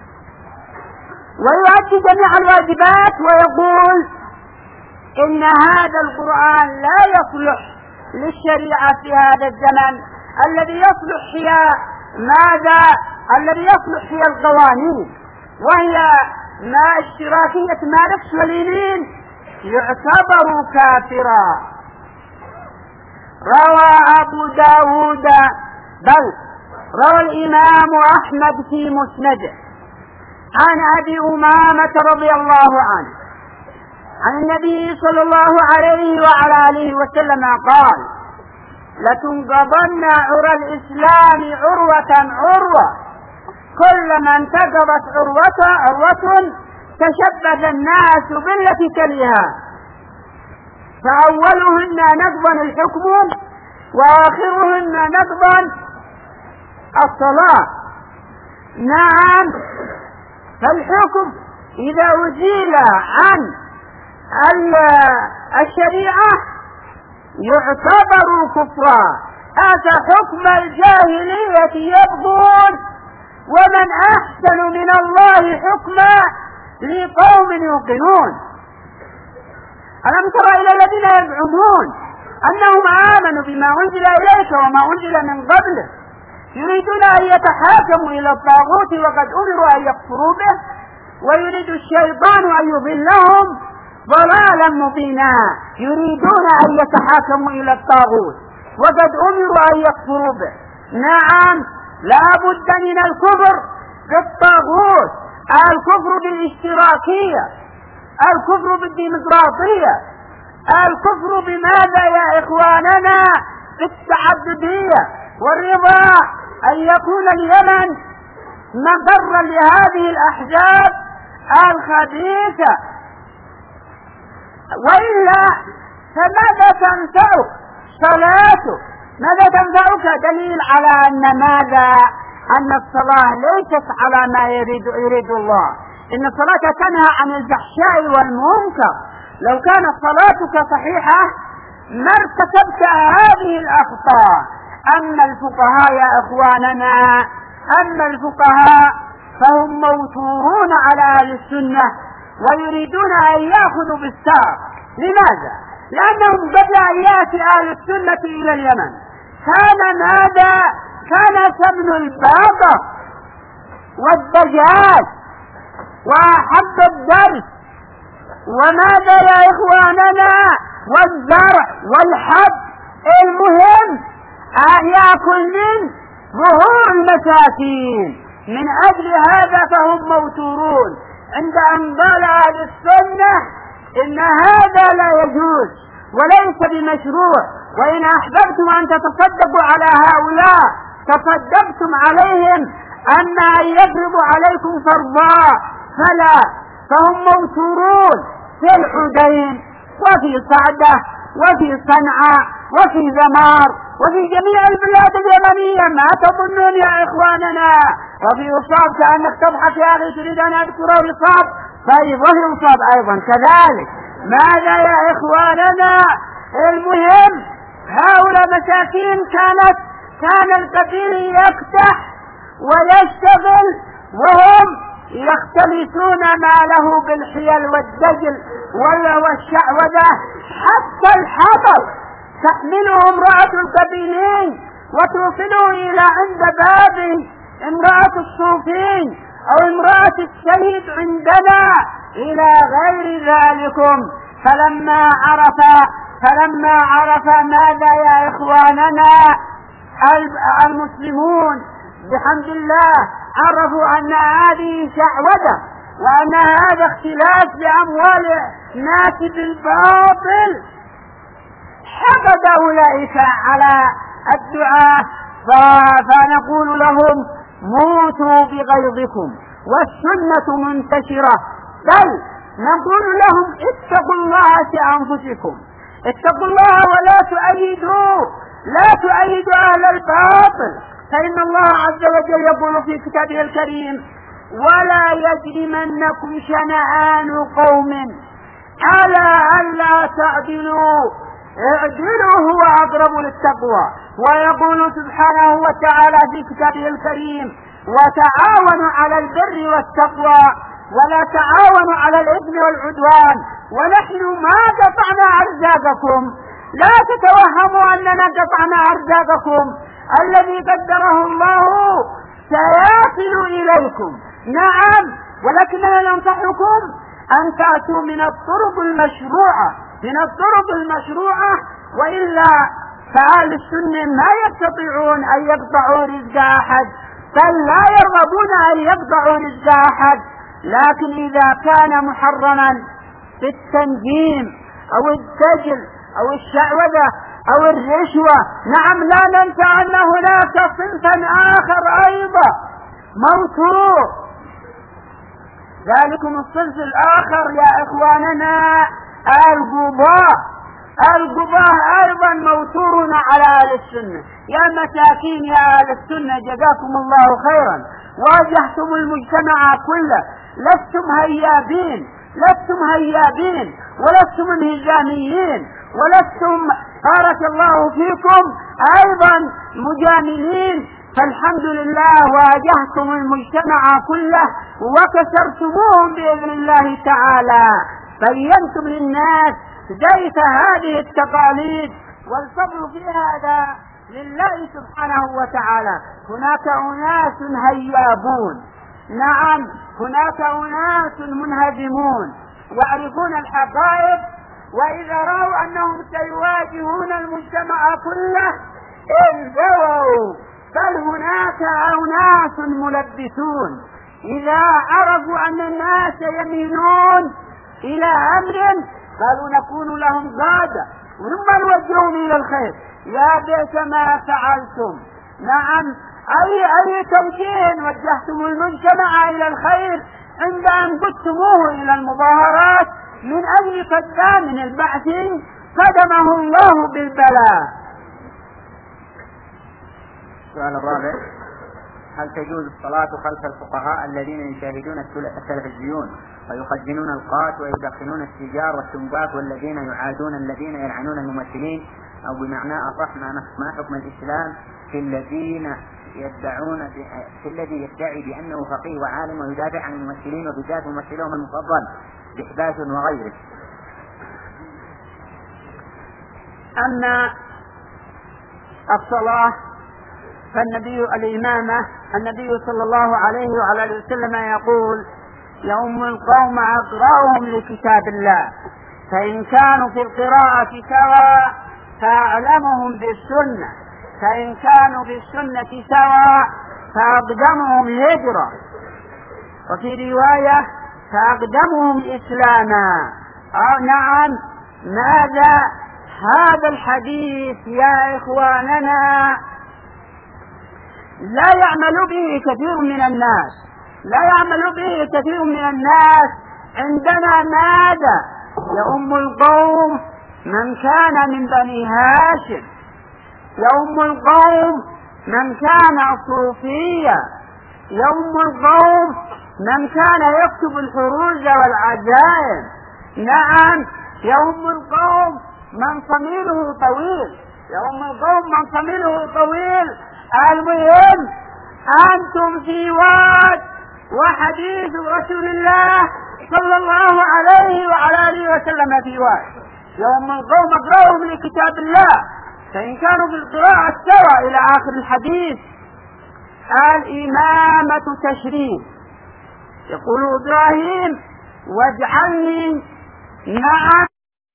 ويؤدي جميع الواجبات ويقول إن هذا القرآن لا يصلح للشريعة في هذا الزمن الذي يصلح فيها ماذا؟ الذي يصلح هي القوانين، وهي ما اشتراكية ماركس ولينين، يعتبر كافرا. روى أبو داود بل روى الإمام أحمد في مسنده عن أبي أمامة رضي الله عنه عن النبي صلى الله عليه وعلى آله وسلم قال: لتنقضن عرى الإسلام عروة عروة، كلما انتقضت عروة تشبث الناس بالتي تليها، فأولهن نقضا الحكم وآخرهن نقضا الصلاة. نعم، فالحكم إذا أزيل عن الشريعة يعتبر كفرا. هذا حكم الجاهلية يبغون، ومن أحسن من الله حكما لقوم يوقنون. ألم تر إلى الذين يزعمون أنهم آمنوا بما أنزل إليك وما أنزل من قبله، يريدون أن يتحاكموا إلى الطاغوت وقد أمروا أن يكفروا به، ويريد الشيطان أن يضلهم ضلالا مبينا. يريدون أن يتحاكموا إلى الطاغوت وقد أمروا أن يكفروا به. نعم، لا بد من الكفر بالطاغوت، الكفر بالاشتراكية، الكفر بالديمقراطية، الكفر بماذا يا إخواننا؟ بالتعددية، والرضا أن يكون اليمن مقرا لهذه الأحزاب الخبيثة. وإلا فماذا تنفعك صلاتك؟ ماذا تنفعك؟ دليل على أن الصلاة ليست على ما يريد الله. إن الصلاة تنهى عن الفحشاء والمنكر. لو كانت صلاتك صحيحة ما ارتكبت هذه الأخطاء. أما الفقهاء يا إخواننا، أما الفقهاء فهم موتورون على أهل السنة ويريدون أن يأخذوا بالساق. لماذا؟ لأنهم قبل أن يأتي أهل السنة إلى اليمن كان ماذا؟ كان سمن البقر والدجاج وحب الدرس وماذا يا إخواننا؟ والزرع والحب. المهم أن يأكل من ظهور المساكين. من أجل هذا فهم موتورون. عند أن قال أهل السنة إن هذا لا يجوز وليس بمشروع، وإن أحببتم أن تتصدقوا على هؤلاء تصدقتم عليهم أن يفرضوا عليكم فرضا، فلا. فهم موتورون في الحدين وفي صعدة وفي صنعاء وفي ذمار وفي جميع البلاد اليمنية. ما تظنون يا إخواننا؟ وفي إصاب كأنك تضحك يا أخي تريد أن أذكر إصاب، فأيضا إصاب أيضا كذلك. ماذا يا إخواننا؟ المهم هؤلاء مساكين كان الكثير يفتح ويشتغل وهم يختلسون ماله بالحيل والدجل والشعوذة. حتى الحطب تحمله امرأة القبيلين وتوصله إلى عند باب امرأة الصوفين أو امرأة الشهيد عندنا إلى غير ذلكم. فلما عرف ماذا يا إخواننا المسلمون بحمد الله عرفوا أن هذه شعوذة وأن هذا اختلاس لأموال الناس بالباطل، حقد أولئك على الدعاء. فنقول لهم موتوا بغيظكم والسنة منتشرة، بل نقول لهم اتقوا الله في أنفسكم، اتقوا الله ولا تؤيدوا أهل الباطل. فإن الله عز وجل يقول في كتابه الكريم: ولا يجرمنكم شنآن قوم على ألا تعدلوا اعدلوا هو أقرب للتقوى. ويقول سبحانه وتعالى في كتابه الكريم: وتعاونوا على البر والتقوى ولا تعاونوا على الإثم والعدوان ونحن ما قطعنا أرزاقكم. لا تتوهموا أننا قطعنا أرزاقكم، الذي قدره الله سيصل إليكم. نعم، ولكننا ننصحكم أن تأتوا من الطرق المشروعة، وإلا فأهل السنة ما يستطيعون أن يقطعوا رزق أحد، بل لا يرغبون أن يقطعوا رزق أحد. لكن إذا كان محرما في التنجيم أو الدجل أو الشعوذة أو الرشوة، نعم، لا ننسى أن هناك صنفا آخر أيضا موثوق. ذلكم الصنف الآخر يا إخواننا القضاة أيضا موثورون على أهل السنة. يا مساكين يا أهل السنة، جزاكم الله خيرا، واجهتم المجتمع كله، لستم هيابين ولستم انهزاميين، ولستم بارك الله فيكم أيضا مجاملين. فالحمد لله واجهتم المجتمع كله وكسرتموهم بإذن الله تعالى، بينتم للناس زيف هذه التقاليد، والفضل في هذا لله سبحانه وتعالى. هناك أناس هيابون، نعم، هناك أناس منهزمون يعرفون الحقائق، وإذا رأوا أنهم سيواجهون المجتمع كله انزووا. بل هناك أناس ملبسون، إذا عرفوا أن الناس يميلون إلى أمر قالوا نكون لهم قادة ثم نوجههم إلى الخير. يا بئس ما فعلتم. نعم، أي توجيه وجهتم المجتمع إلى الخير عند أن قدتموه إلى المظاهرات من أجل قدام من البعث قدمه الله بالبلاء. السؤال الرابع: هل تجوز الصلاة خلف الفقهاء الذين يشاهدون التلفزيون ويخزنون القات ويدخنون السيجار والتنباك، والذين يعادون الذين يلعنون الممثلين، أو بمعنى أصح ما حكم الإسلام في الذي يدعي بأنه فقيه وعالم ويدافع عن الممثلين وبالذات ممثلهم المفضل بإحداث وغيره؟ أما الصلاة النبي صلى الله عليه وعلى آله وسلم يقول: يؤم القوم أقرأهم لكتاب الله، فإن كانوا في القراءة سواء فأعلمهم بالسنة، فإن كانوا بالسنة سواء فأقدمهم هجرة، وفي رواية فأقدمهم إسلاما. نعم، ماذا هذا الحديث يا إخواننا لا يعمل به كثير من الناس. عندنا ماذا؟ يؤم القوم من كان من بني هاشم، يؤم القوم من كان صوفيا، يؤم القوم من كان يكتب الحروز والعجائب. نعم، يؤم القوم من صميله طويل. المهم أنتم في واد، وحديث رسول الله صلى الله عليه وعلى آله وسلم في واد. يوم القوم اقرأهم لكتاب الله، فإن كانوا في القراءة سواء إلى آخر الحديث. الإمامة تشريف، يقول إبراهيم: واجعلني. نعم،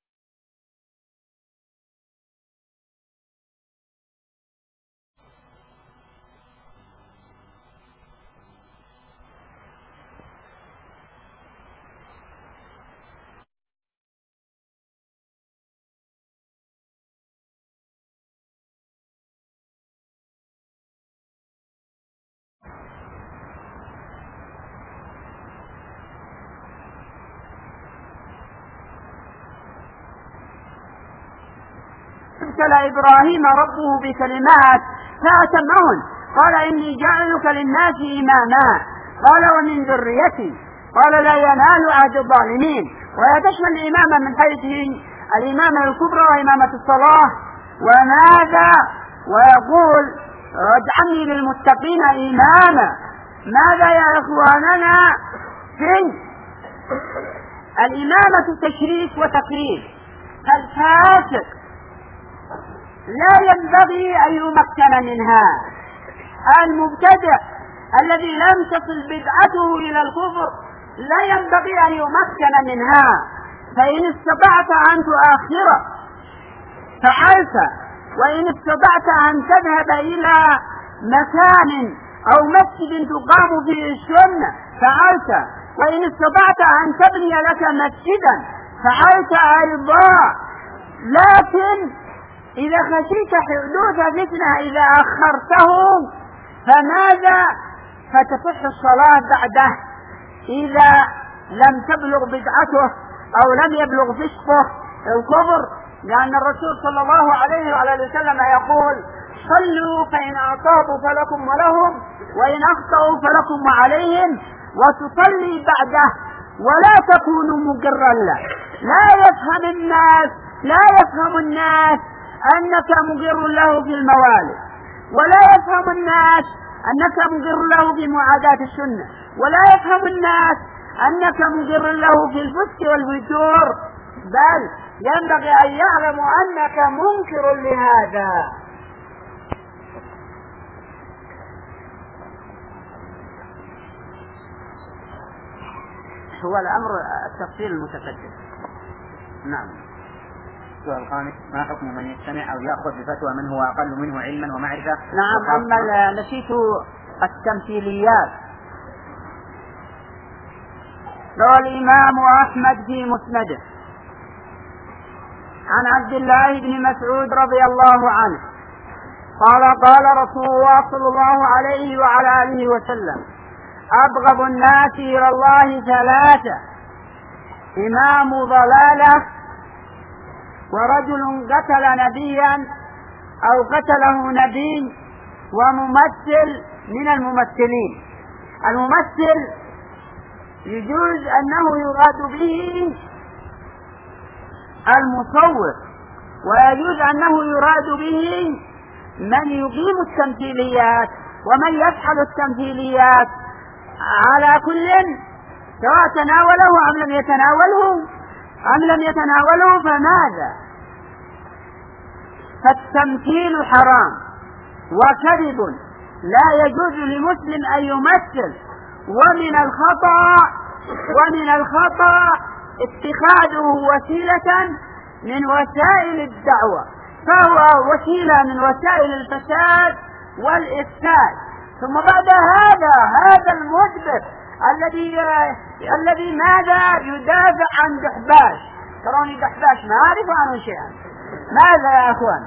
ابتلى إبراهيم ربه بكلمات فأتمهن، قال: إني جعلك للناس إماما، قال: ومن ذريتي، قال: لا ينال عهد الظالمين. ويتشمل الإمامة من حيث الإمامة الكبرى وإمامة الصلاة. وماذا؟ ويقول: واجعلني للمتقين إماما. ماذا يا إخواننا؟ في الإمامة تشريف وتقريب. الفاسق لا ينبغي أن يمكن منها، المبتدع الذي لم تصل بدعته إلى الكفر لا ينبغي أن يمكن منها، فإن استطعت أن تؤخره فعلت، وإن استطعت أن تذهب إلى مكان أو مسجد تقام فيه السنة فعلت، وإن استطعت أن تبني لك مسجدا فعلت أيضا. لكن إذا خشيت حدوث فتنة إذا أخرته فماذا؟ فتصح الصلاة بعده إذا لم تبلغ بدعته أو لم يبلغ فسقه الكفر، لأن الرسول صلى الله عليه وعلى وسلم يقول: صلوا فإن أصابوا فلكم ولهم، وإن أخطأوا فلكم وعليهم، وتصلي بعده ولا تكونوا مقرا له. لا يفهم الناس أنك مقر له في الموالد، ولا يفهم الناس أنك مقر له في معاداة السنة، ولا يفهم الناس أنك مقر له في الفسق والفجور، بل ينبغي أن يعلموا أنك منكر لهذا. هو الأمر التفصيل المتقدم. نعم. السؤال الخامس: ما حكم من يستمع أو يأخذ بفتوى من هو أقل منه علما ومعرفة؟ نعم. أما نسيت التمثيليات، روى الإمام أحمد في مسنده عن عبد الله بن مسعود رضي الله عنه قال: قال رسول الله صلى الله عليه وعلى آله وسلم: أبغض الناس إلى الله ثلاثة: إمام ضلالة، ورجل قتل نبيا أو قتله نبي، وممثل من الممثلين. الممثل يجوز أنه يراد به المصور، ويجوز أنه يراد به من يقيم التمثيليات ومن يفعل التمثيليات. على كل سواء تناوله أم لم يتناوله فماذا؟ فالتمثيل حرام وكذب، لا يجوز لمسلم أن يمثل. ومن الخطأ اتخاذه وسيلة من وسائل الدعوة، فهو وسيلة من وسائل الفساد والإفساد. ثم بعد هذا المثبت الذي ماذا يدافع عن دحباش. تروني دحباش ما أعرف عنه شيئا. ماذا يا أخوان؟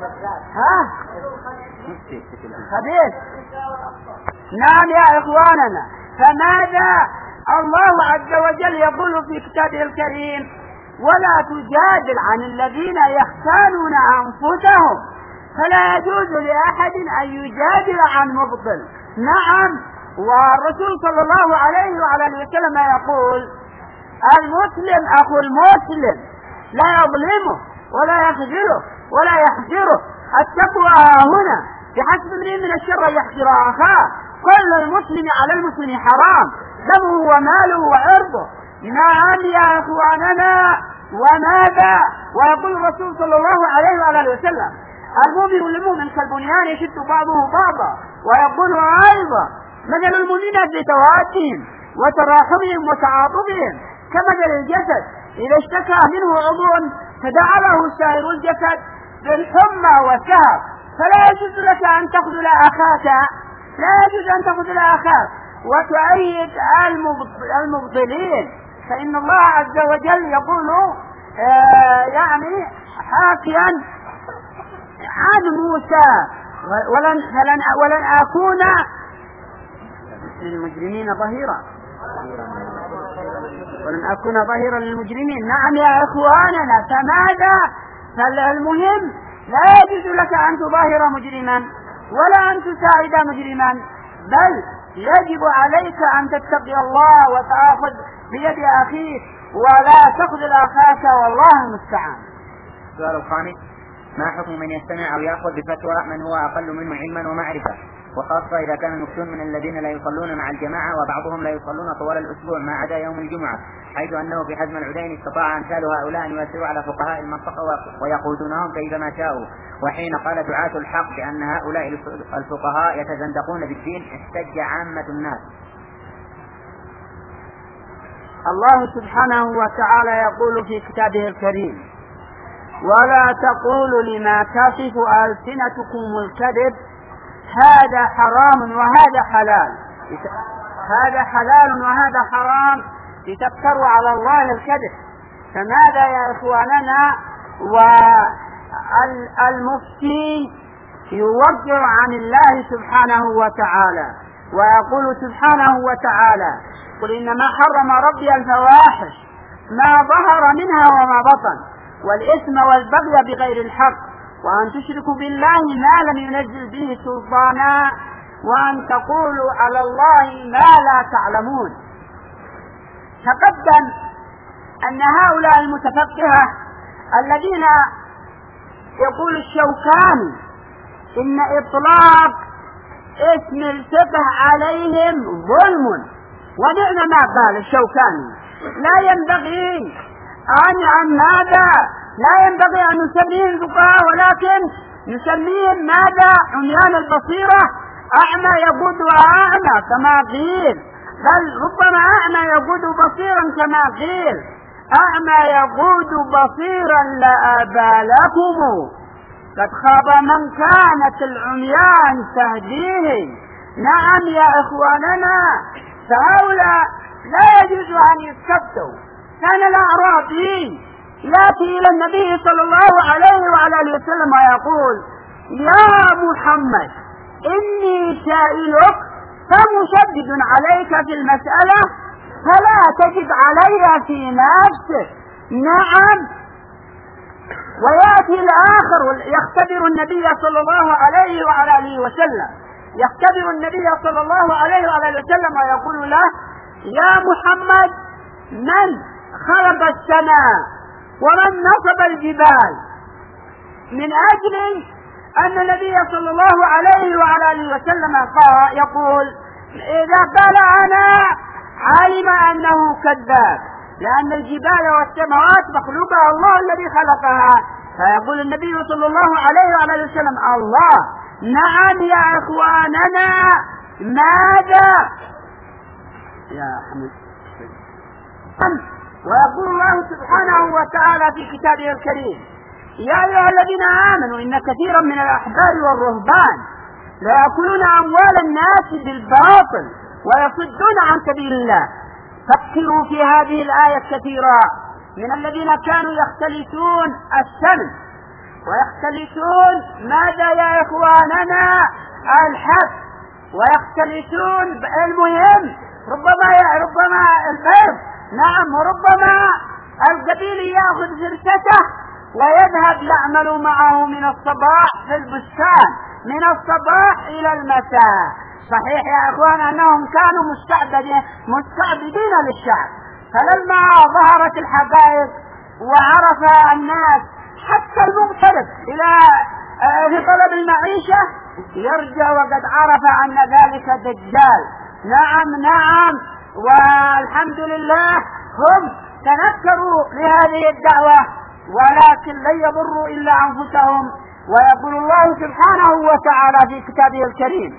خبيث. نعم يا إخواننا. فماذا الله عز وجل يقول في كتابه الكريم: ولا تجادل عن الذين يختانون أنفسهم. فلا يجوز لأحد أن يجادل عن مبطل. نعم. والرسول صلى الله عليه وعلى وسلم يقول: المسلم أخو المسلم لا يظلمه ولا يخذله ولا يحجره. التقوى هنا بحسب امرئ من الشر أن يحجر أخاه. كل المسلم على المسلم حرام، دمه وماله وعرضه. نعم يا إخواننا. وماذا؟ ويقول الرسول صلى الله عليه وعلى وسلم: المؤمن للمؤمن كالبنيان يشد بعضه بعضا. ويقول أيضا: مثل المؤمنين بتوادهم وتراحمهم وتعاطفهم كمثل الجسد إذا اشتكى منه عضو تداعى له سائر الجسد بالحمى والسهر. فلا يجوز لك أن تخذل أخاك وتؤيد المبطلين. فإن الله عز وجل يقول يعني حاكيا عن موسى: ولن أكون للمجرمين ظهيرا. للمجرمين. نعم يا إخواننا. فماذا؟ فالمهم لا يجوز لك أن تظاهر مجرما ولا أن تساعد مجرما، بل يجب عليك أن تتقي الله وتأخذ بيد أخيك ولا تخذل أخاك، والله المستعان. السؤال الخامس: ما حكم من يستمع أو يأخذ بفتوى من هو أقل منه علما ومعرفة، وخاصة إذا كان المفتون من الذين لا يصلون مع الجماعة وبعضهم لا يصلون طوال الأسبوع ما عدا يوم الجمعة، حيث أنه في حزم العدين استطاع أمثال هؤلاء أن يؤثروا على فقهاء المنطقة ويقودونهم كيفما شاءوا. وحين قال دعاة الحق بأن هؤلاء الفقهاء يتزندقون بالدين احتج عامة الناس. الله سبحانه وتعالى يقول في كتابه الكريم: ولا تقولوا لما تصف ألسنتكم الكذب هذا حرام وهذا حلال، هذا حلال وهذا حرام لتفتروا على الله الكذب. فماذا يا إخواننا؟ والمفتي يوجه عن الله سبحانه وتعالى ويقول سبحانه وتعالى: قل إنما حرم ربي الفواحش ما ظهر منها وما بطن والإثم والبغي بغير الحق وأن تشركوا بالله ما لم ينزل به سلطانا وأن تقولوا على الله ما لا تعلمون. تقدم أن هؤلاء المتفقهة الذين يقول الشوكاني إن إطلاق اسم الفقه عليهم ظلم، ونعم ما قال الشوكاني: لا ينبغي أن ماذا؟ لا ينبغي أن نسميهم فقهاء، ولكن نسميهم ماذا؟ عميان البصيرة، أعمى يقود أعمى كما قيل، بل ربما أعمى يقود بصيرا كما قيل: أعمى يقود بصيرا لأبى لكم، قد خاب من كانت العميان تهديه. نعم يا إخواننا، فهؤلاء لا يجوز أن يستفتوا. كان الأعرابي يأتي إلى النبي صلى الله عليه وعلى آله وسلم ويقول: يا محمد إني سائلك فمشدد عليك في المسألة فلا تجد علي في نفسك. نعم. ويأتي الآخر يختبر النبي صلى الله عليه وعلى آله وسلم، يختبر النبي صلى الله عليه وعلى آله وسلم ويقول له: يا محمد من خلق السماء ومن نصب الجبال؟ من أجل أن النبي صلى الله عليه وعلى آله وسلم يقول: إذا قال أنا علم أنه كذاب، لأن الجبال والسماوات مخلوقة الله الذي خلقها. فيقول النبي صلى الله عليه وعلى آله وسلم: الله. نعم يا إخواننا، ماذا يا حمد؟ ويقول الله سبحانه وتعالى في كتابه الكريم: يا أيها الذين آمنوا إن كثيرا من الأحبار والرهبان لا يأكلون أموال الناس بالباطل ويصدون عن سبيل الله. فكروا في هذه الآية كثيرا من الذين كانوا يختلسون السمن ويختلسون ماذا يا إخواننا؟ الحق، ويختلسون المهم ربما البيض. نعم. وربما القبيل يأخذ فرسته ويذهب يعمل معه من الصباح في البستان من الصباح إلى المساء. صحيح يا إخوان أنهم كانوا مستعبدين للشعب، فلما ظهرت الحقائق وعرف الناس حتى المغترب في طلب المعيشة يرجع وقد عرف أن ذلك دجال. نعم. والحمد لله هم تنكروا لهذه الدعوة، ولكن لن يضروا إلا أنفسهم. ويقول الله سبحانه وتعالى في كتابه الكريم: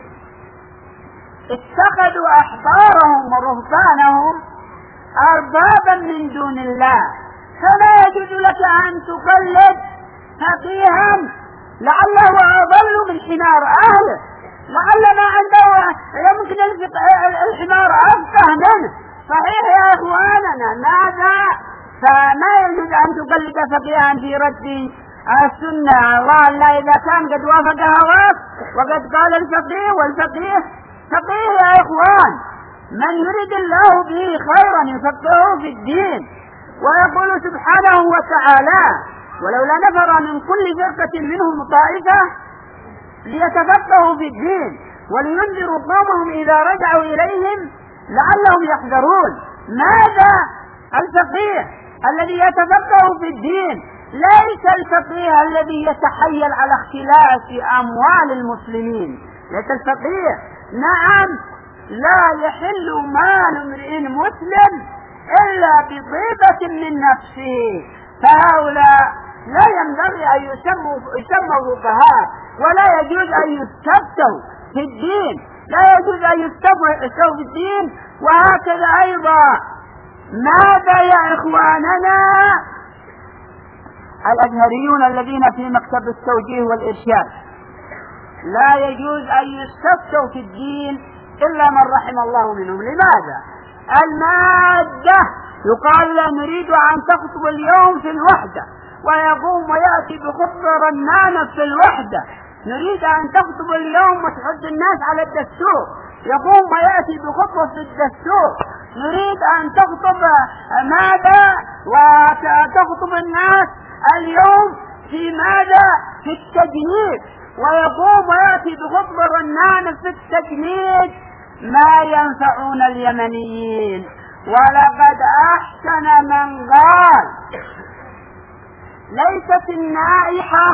اتخذوا أحبارهم ورهبانهم أربابا من دون الله فلا يجوز لك أن تقلد فقيها لعله أضل من حمار أهله، لعل ما عنده يمكن الحمار أفقه منه. صحيح يا إخواننا، ماذا؟ فما يجوز أن تقلد فقيها في رد السنة. الله لا إذا كان قد وافق هواك وقد قال الفقيه، والفقيه فقيه يا إخوان من يريد الله به خيرا يفقهه في الدين. ويقول سبحانه وتعالى: ولولا نفر من كل فرقة منهم طائفة ليتفقهوا في الدين ولينذروا قومهم إذا رجعوا إليهم لعلهم يحذرون. ماذا؟ الفقيه الذي يتفقه في الدين ليس الفقيه الذي يتحيل على اختلاس أموال المسلمين، ليس الفقيه. نعم، لا يحل مال امرئ مسلم إلا بطيبة من نفسه، فهؤلاء لا ينبغي أن يسموا فقهاء، ولا يجوز أن يستفتوا في الدين، لا يجوز أن يستفتوا في الدين. وهكذا أيضا ماذا يا إخواننا الأزهريون الذين في مكتب التوجيه والإرشاد؟ لا يجوز أن يستفتوا في الدين إلا من رحم الله منهم. لماذا؟ المادة يقال لا نريد أن تخطب اليوم في الوحدة، ويقوم ويأتي بخطبة رنانة في الوحدة. نريد أن تخطب اليوم وتحد الناس على الدستور، يقوم ويأتي بخطبة في الدستور. نريد أن تخطب ماذا وتخطب الناس اليوم في ماذا؟ في التجنيد، ويقوم ويأتي بخطبة رنانة في التجنيد. ما ينفعون اليمنيين. ولقد أحسن من قال ليست النائحة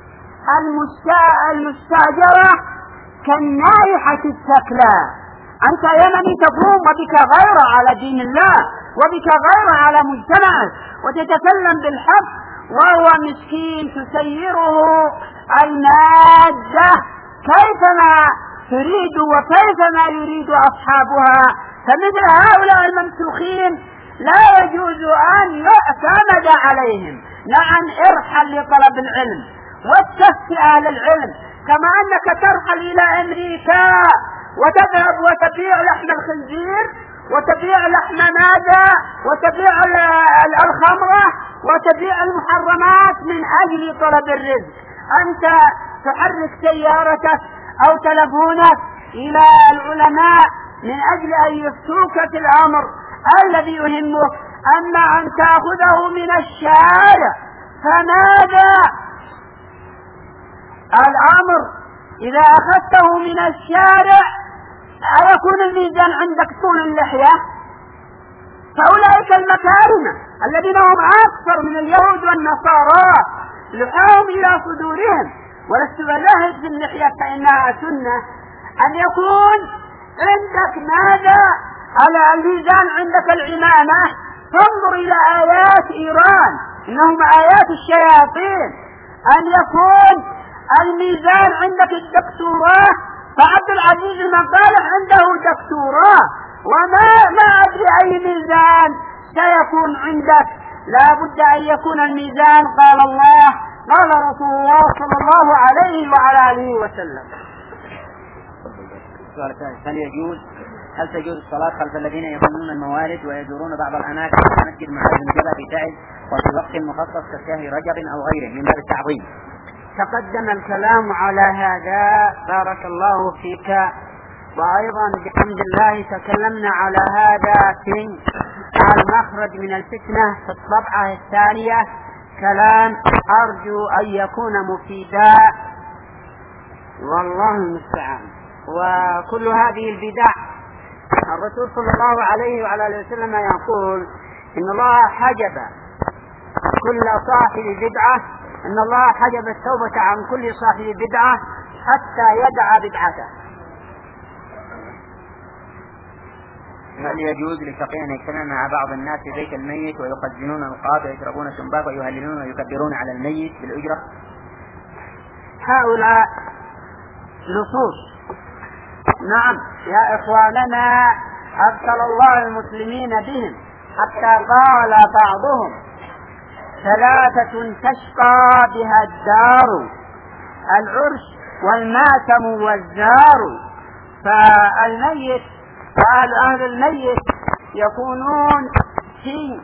المستأجرة كالنائحة السكلاء. أنت يمني تقوم وبك غير على دين الله، وبك غير على مجتمعك، وتتكلم بالحق، وهو مسكين تسيره المادة كيفما تريد وكيفما يريد أصحابها. فمثل هؤلاء الممسوخين لا يجوز أن يعتمد عليهم. نعم، ارحل لطلب العلم واستفتي أهل العلم، كما أنك ترحل إلى أمريكا وتذهب وتبيع لحم الخنزير وتبيع لحم ماذا وتبيع الخمرة وتبيع المحرمات من أجل طلب الرزق. أنت تحرك سيارتك أو تلفونك إلى العلماء من أجل أن يفتوك في الأمر الذي يهمك، أما أن تأخذه من الشارع فماذا؟ الأمر إذا أخذته من الشارع أيكون الميزان عندك طول اللحية؟ فأولئك المكارمة الذين هم أكثر من اليهود والنصارى لحاهم إلى صدورهم. ولست بلاهج باللحية فإنها سنة. أن يكون عندك ماذا؟ على الميزان عندك العمامة. فانظر إلى آيات إيران، إنهم آيات الشياطين. أن يكون الميزان عندك الدكتوراه، فعبد العزيز المقالح عنده دكتوراه، وما أدري أي ميزان سيكون عندك. لا بد أن يكون الميزان قال الله قال رسول الله صلى الله عليه وعلى آله وسلم. السؤال الثاني: هل تجوز الصلاة خلف الذين يظنون الموالد ويزورون بعض الأماكن كمسجد معاذ بن جبل في تعز وفي وقت مخصص كشهر رجب أو غيره من باب التعظيم؟ تقدم الكلام على هذا بارك الله فيك، وأيضا بحمد الله تكلمنا على هذا في المخرج من الفتنة في الطبعة الثانية. كلام أرجو أن يكون مفيدا، والله المستعان. وكل هذه البدع الرسول صلى الله عليه وعلى آله وسلم يقول إن الله حجب كل صاحب بدعة، إن الله حجب التوبة عن كل صاحب بدعة حتى يدع بدعته. هل يجوز للفقيه أن يجتمع مع بعض الناس في بيت الميت ويخزنون القاب ويشربون سنباق ويهللون ويكبرون على الميت بالأجرة؟ هؤلاء نصوص. نعم يا إخواننا، أبطل الله المسلمين بهم حتى قال بعضهم: ثلاثة تشقى بها الدار، العرش والماتم والزار. فالميت وأهل الميت يكونون في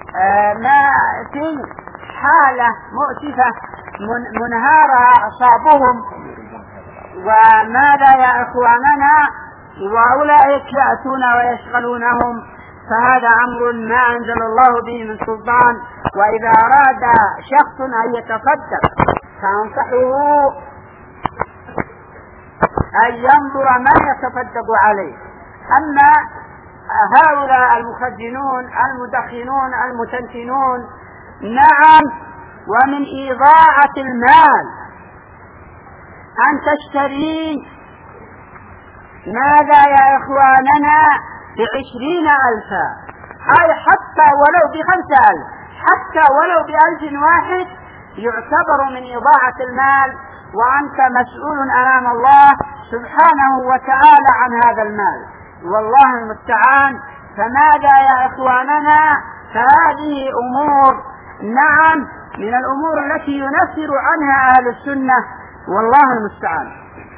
حالة مؤسفة منهارة أعصابهم. وماذا يا إخواننا؟ وأولئك يأتون ويشغلونهم، فهذا أمر ما أنزل الله به من سلطان. وإذا أراد شخص أن يتصدق فأنصحه أن ينظر من يتصدق عليه. أما هؤلاء المخزنون المدخنون المتنتنون، نعم ومن إضاعة المال أن تشتري ماذا يا إخواننا ب20,000، أي حتى ولو ب5,000، حتى ولو ب1000 واحد يعتبر من إضاعة المال، وأنت مسؤول أمام الله سبحانه وتعالى عن هذا المال، والله المستعان. فماذا يا إخواننا؟ فهذه أمور نعم من الأمور التي ينفر عنها أهل السنة، والله المستعان.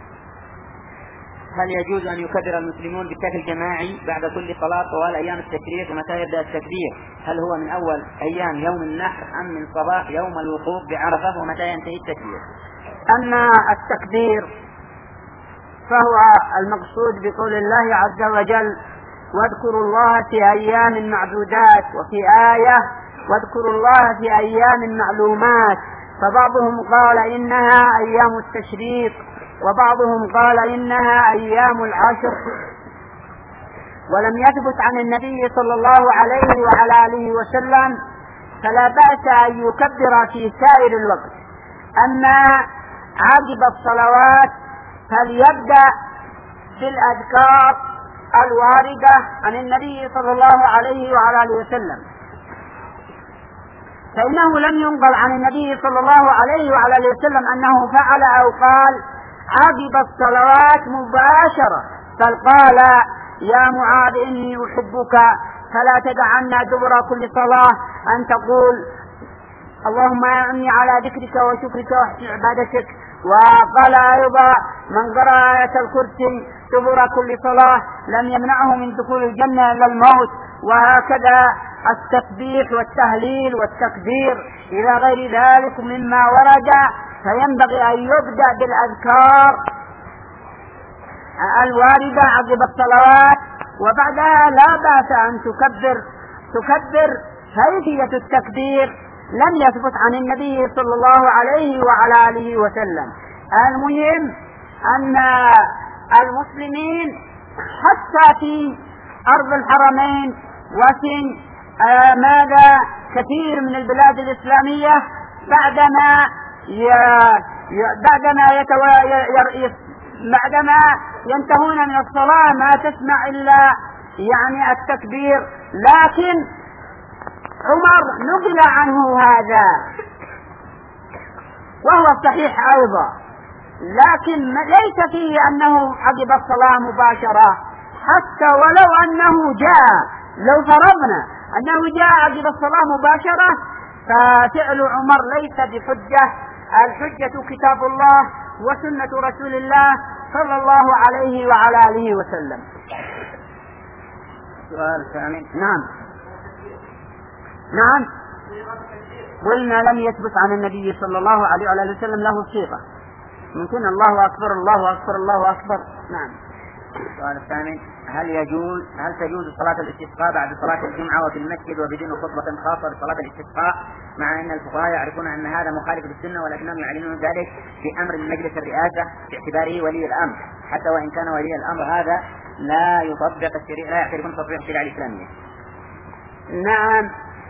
هل يجوز أن يكبر المسلمون بشكل جماعي بعد كل صلاة طوال أيام التشريق؟ ومتى يبدأ التكبير؟ هل هو من أول أيام يوم النحر أم من صباح يوم الوقوف بعرفة؟ ومتى ينتهي التكبير؟ أما التكبير فهو المقصود بقول الله عز وجل: واذكروا الله في أيام معدودات، وفي آية: واذكروا الله في أيام معلومات. فبعضهم قال إنها أيام التشريق، وبعضهم قال إنها أيام العشر. ولم يثبت عن النبي صلى الله عليه وعلى آله وسلم، فلا بأس أن يكبر في سائر الوقت. أما عقب الصلوات فليبدأ بالأذكار الواردة عن النبي صلى الله عليه وعلى آله وسلم، فإنه لم ينقل عن النبي صلى الله عليه وعلى آله وسلم أنه فعل أو قال عقب الصلوات مباشرة، بل قال: يا معاذ إني أحبك فلا تدعنا دبر كل صلاة أن تقول: اللهم أعني على ذكرك وشكرك وحسن عبادتك. وقال أيضا: من قرأ آية الكرسي دبر كل صلاة لم يمنعه من دخول الجنة إلا الموت. وهكذا التسبيح والتهليل والتكبير إلى غير ذلك مما ورد، فينبغي أن يبدأ بالأذكار الواردة عقب الصلوات، وبعدها لا بأس أن تكبر. كيفية التكبير لم يثبت عن النبي صلى الله عليه وعلى آله وسلم. المهم أن المسلمين حتى في أرض الحرمين وفي كثير من البلاد الإسلامية بعدما ينتهون من الصلاة ما تسمع إلا يعني التكبير. لكن عمر نقل عنه هذا وهو الصحيح أيضا، لكن ليس فيه أنه عقب الصلاة مباشرة، حتى ولو أنه جاء، لو فرضنا أنه جاء عقب الصلاة مباشرة ففعل عمر ليس بحجة. الحجة كتاب الله وسنة رسول الله صلى الله عليه وعلى آله وسلم. سؤال ثاني. نعم قلنا لم يثبت عن النبي صلى الله عليه وعلى آله وسلم له صيغة، ممكن الله أكبر الله أكبر الله أكبر. نعم. السؤال الثاني: هل تجوز صلاة الاستسقاء بعد صلاة الجمعة وفي المسجد وبدون خطبة خاصة بصلاة الاستسقاء، مع أن الفقهاء يعرفون أن هذا مخالف للسنة ولكنهم يعلنون ذلك في أمر مجلس الرئاسة باعتباره ولي الأمر، حتى وإن كان ولي الأمر هذا لا يطبق الشريعة، لا يعترفون تطبيق الشريعة الإسلامية؟ نعم.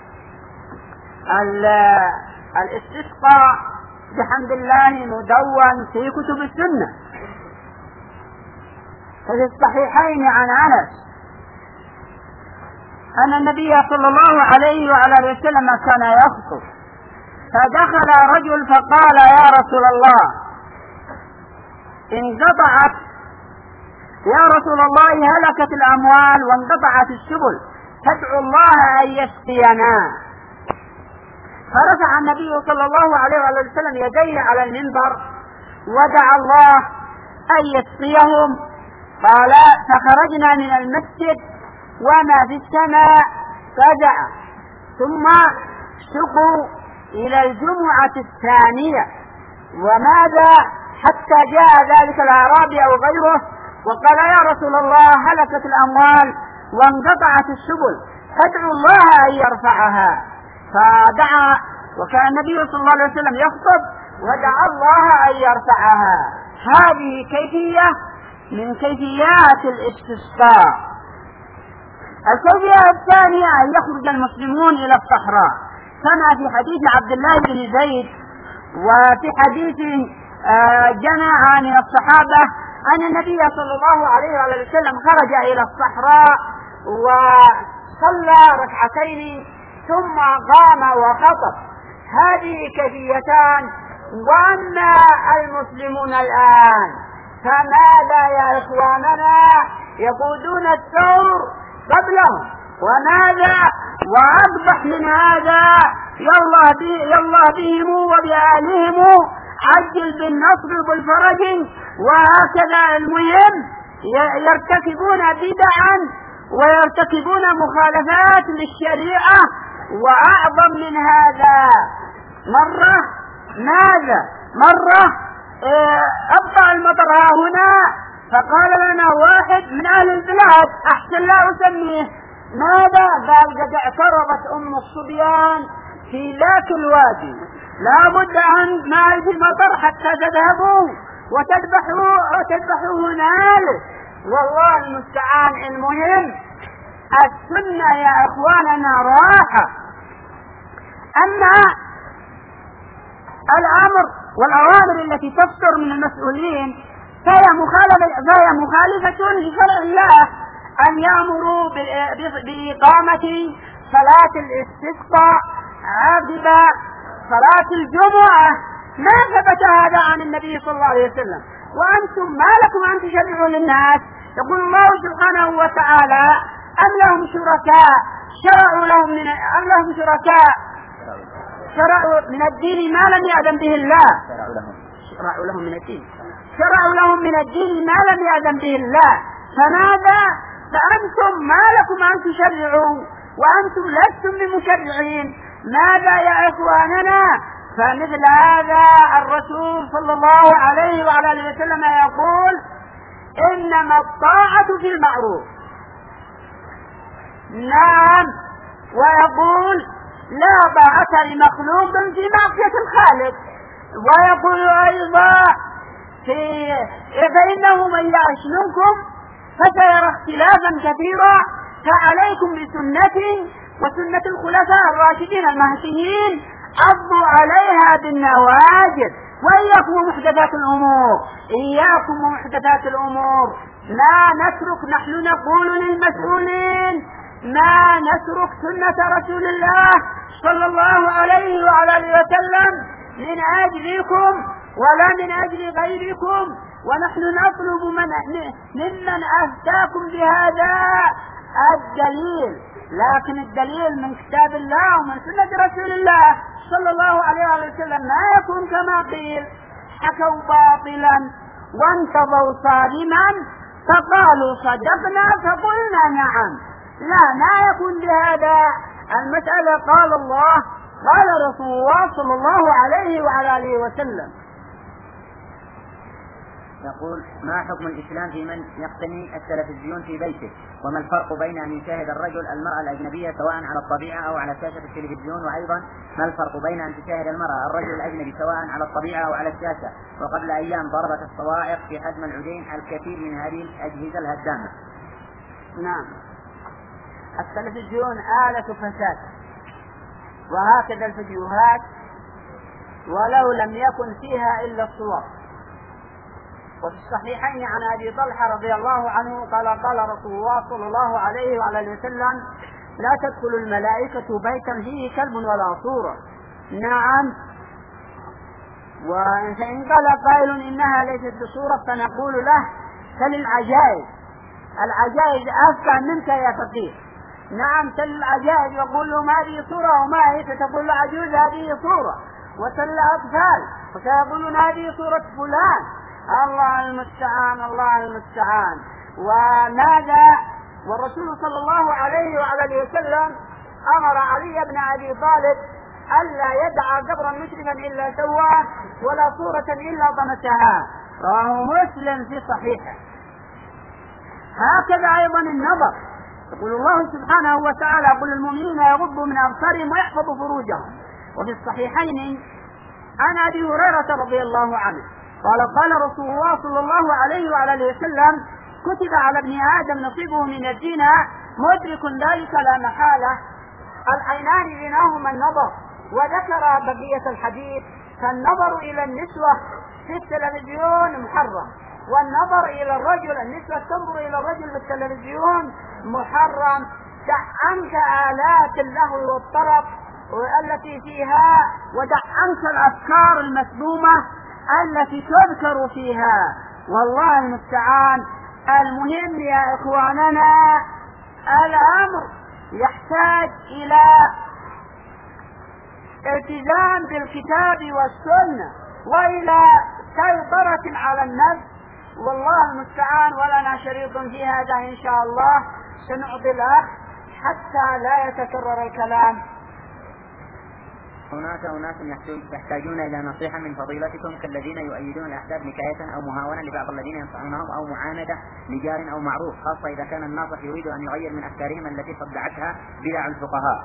الاستسقاء بحمد الله مدون في كتب السنة، ففي الصحيحين عن أنس أن النبي صلى الله عليه وعلى آله وسلم كان يخطب، فدخل رجل فقال: يا رسول الله انقطعت، يا رسول الله هلكت الأموال وانقطعت السبل، فادعوا الله أن يسقينا. فرفع النبي صلى الله عليه وسلم يديه على المنبر ودعا الله أن يسقيهم. قال: فخرجنا من المسجد وما في السماء فدعا، ثم سقوا إلى الجمعة الثانية. وماذا حتى جاء ذلك الأعرابي أو غيره وقال: يا رسول الله هلكت الأموال وانقطعت السبل، فادعوا الله أن يرفعها. فدعا، وكان النبي صلى الله عليه وسلم يخطب ودعا الله أن يرفعها. هذه كيفية من كيفيات الاستسقاء. الكيفية الثانية أن يخرج المسلمون إلى الصحراء، كما في حديث عبد الله بن زيد وفي حديث جماعة من الصحابة أن النبي صلى الله عليه وسلم خرج إلى الصحراء وصلى ركعتين ثم قام وخطب. هذه كيفيتان. وأما المسلمون الآن فماذا يا إخواننا؟ يقودون الثور قبلهم. وماذا وأقبح من هذا؟ يالله بهم وبأهلهم، عجل بالنصر بالفرج. وهكذا المهم يرتكبون بدعا ويرتكبون مخالفات للشريعة. وأعظم من هذا مرة أبطأ المطر هنا، فقال لنا واحد من أهل البلاد أحسن لا أسميه، ماذا؟ قال قد اعترضت أم الصبيان في ذاك الوادي، لا بد أن ما يجي المطر حتى تذهبوا وتذبحوا هنالك. والله المستعان. المهم السنة يا أخواننا راحة. أما الأمر والأوامر التي تصدر من المسؤولين فهي مخالفة لشرع الله، أن يأمروا بإقامة صلاة الاستسقاء عقب صلاة الجمعة. ما ثبت هذا عن النبي صلى الله عليه وسلم. وأنتم ما لكم أن تشرعوا للناس؟ يقول الله سبحانه وتعالى: أم لهم شركاء شرعوا من الدين ما لم يأذن به الله. شرعوا لهم من الدين ما لم يأذن به الله. فماذا؟ فأنتم ما لكم أن تشرعوا وأنتم لستم بمشرعين. ماذا يا إخواننا؟ فمثل هذا الرسول صلى الله عليه وعلى آله وسلم يقول: إنما الطاعة في المعروف. نعم. ويقول: لا طاعة لمخلوق في معصية الخالق. ويقول أيضا: فإنه من يعش منكم فسيرى اختلافا كثيرا، فعليكم بسنتي وسنة الخلفاء الراشدين المهديين، عضوا عليها بالنواجذ، وإياكم ومحدثات الأمور. ما نترك، نحن نقول للمسؤولين: ما نترك سنة رسول الله صلى الله عليه وعلى آله وسلم من أجلكم ولا من أجل غيركم. ونحن نطلب ممن أفتاكم بهذا الدليل، لكن الدليل من كتاب الله ومن سنة رسول الله صلى الله عليه وسلم. ما يكون كما قيل: حكوا باطلا وانتظوا صارما فقالوا صدقنا فقلنا نعم. لا، ما يكون بهذا. المسألة قال الله قال رسول الله صلى الله عليه وعلى آله وسلم. يقول: ما حكم الإسلام في من يقتني التلفزيون في بيته؟ وما الفرق بين أن يشاهد الرجل المرأة الأجنبية سواء على الطبيعة أو على شاشة التلفزيون؟ وأيضا ما الفرق بين أن تشاهد المرأة الرجل الأجنبي سواء على الطبيعة أو على الشاشة؟ وقبل أيام ضربت الصواعق في حجم العدين الكثير من هذه الأجهزة الهدامة. نعم. التلفزيون آلة فساد، وهكذا الفيديوهات ولو لم يكن فيها إلا الصور. وفي الصحيحين عن أبي طلحة رضي الله عنه قال رسول الله صلى الله عليه وعلى آله وسلم: لا تدخل الملائكة بيتا فيه كلب ولا صورة. نعم. وإن قال قائل إنها ليست بصورة فنقول له: سل العجائز أفقه منك يا فقيه. نعم، سل العجائز يقول له: ما هذه صورة وما هي؟ فتقول له عجوز: هذه صورة. وسل الأطفال فسيقولون: هذه صورة فلان. الله المستعان. وماذا؟ والرسول صلى الله عليه وعلى آله وسلم أمر علي بن أبي طالب ألا يدع قبرا مشرفا إلا سواه ولا صورة إلا طمسها. رواه مسلم في صحيحه. هكذا أيضا النظر. يقول الله سبحانه وتعالى: قل للمؤمنين يغضوا من أبصارهم ويحفظوا فروجهم. وفي الصحيحين عن أبي هريرة رضي الله عنه قال رسول الله صلى الله عليه وعلى آله وسلم: كتب على ابن آدم نصيبه من الدين مدرك ذلك لا محالة. العينان غناهما النظر وذكر بقية الحديث: فالنظر إلى النسوة في التلفزيون محرم، والنظر إلى الرجل، النسوة تنظر إلى الرجل في التلفزيون محرم. دع عنك آلات اللهو والطرب التي فيها، ودع عنك الأفكار المسمومة التي تذكر فيها، والله المستعان. المهم يا إخواننا، الأمر يحتاج إلى التزام بالكتاب والسنة وإلى سيطرة على النفس، والله المستعان. ولنا شريط في هذا إن شاء الله، سنعطي الأخ حتى لا يتكرر الكلام. هناك أناس يحتاجون إلى نصيحة من فضيلتكم، كالذين يؤيدون الأحزاب نكاية أو مهاونة لبعض الذين ينصحونهم، أو معاندة لجار أو معروف، خاصة إذا كان الناصح يريد أن يغير من أفكارهم التي صدعتها بدع الفقهاء.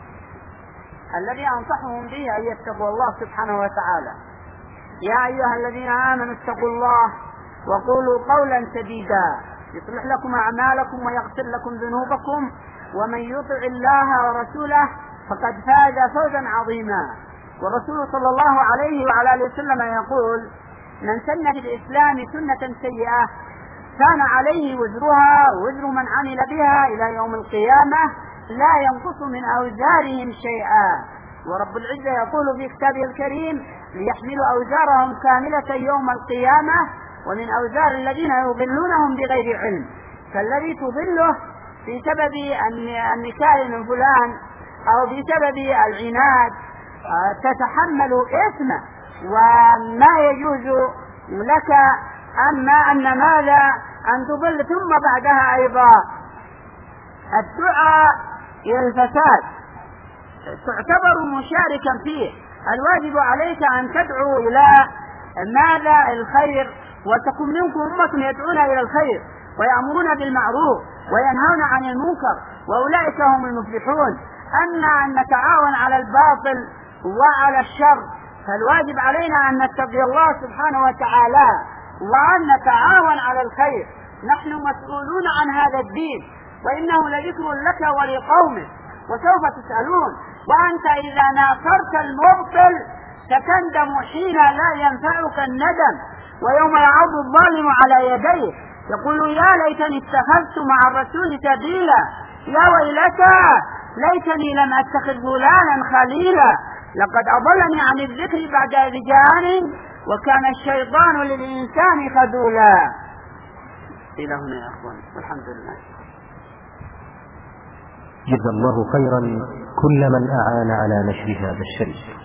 الذي أنصحهم به أن يتقوا الله سبحانه وتعالى. يا أيها الذين آمنوا اتقوا الله وقولوا قولا سديدا يصلح لكم أعمالكم ويغفر لكم ذنوبكم، ومن يطع الله ورسوله فقد فاز فوزا عظيما. والرسول صلى الله عليه وعلى آله وسلم يقول: من سن في الإسلام سنة سيئة كان عليه وزرها ووزر من عمل بها إلى يوم القيامة لا ينقص من أوزارهم شيئا. ورب العزة يقول في كتابه الكريم: ليحملوا أوزارهم كاملة يوم القيامة ومن أوزار الذين يضلونهم بغير علم. فالذي تضله في سبب النكاية من فلان أو بسبب العناد تتحمل إثمه وما يجوز لك، أما أن ماذا أن تضل ثم بعدها أيضا الدعاء إلى الفساد تعتبر مشاركا فيه. الواجب عليك أن تدعو إلى ماذا؟ الخير، وتكون منكم أمة يدعون إلى الخير ويأمرون بالمعروف وينهون عن المنكر، وأولئك هم المفلحون. أما أن نتعاون على الباطل وعلى الشر، فالواجب علينا أن نتقي الله سبحانه وتعالى وأن نتعاون على الخير. نحن مسؤولون عن هذا الدين، وإنه لذكر لك ولقومك وسوف تسألون. وأنت إذا ناصرت المبطل ستندم حين لا ينفعك الندم، ويوم يعض الظالم على يديه يقول: يا ليتني اتخذت مع الرسول سبيلا، يا ويلتى ليتني لم أتخذ فلانا خليلا، لقد أضلني عن الذكر بعد إذ جاءني وكان الشيطان للإنسان خذولا. إلى هنا يا أخوان، والحمد لله. جزا الله خيرا كل من أعان على نشر هذا الشريف.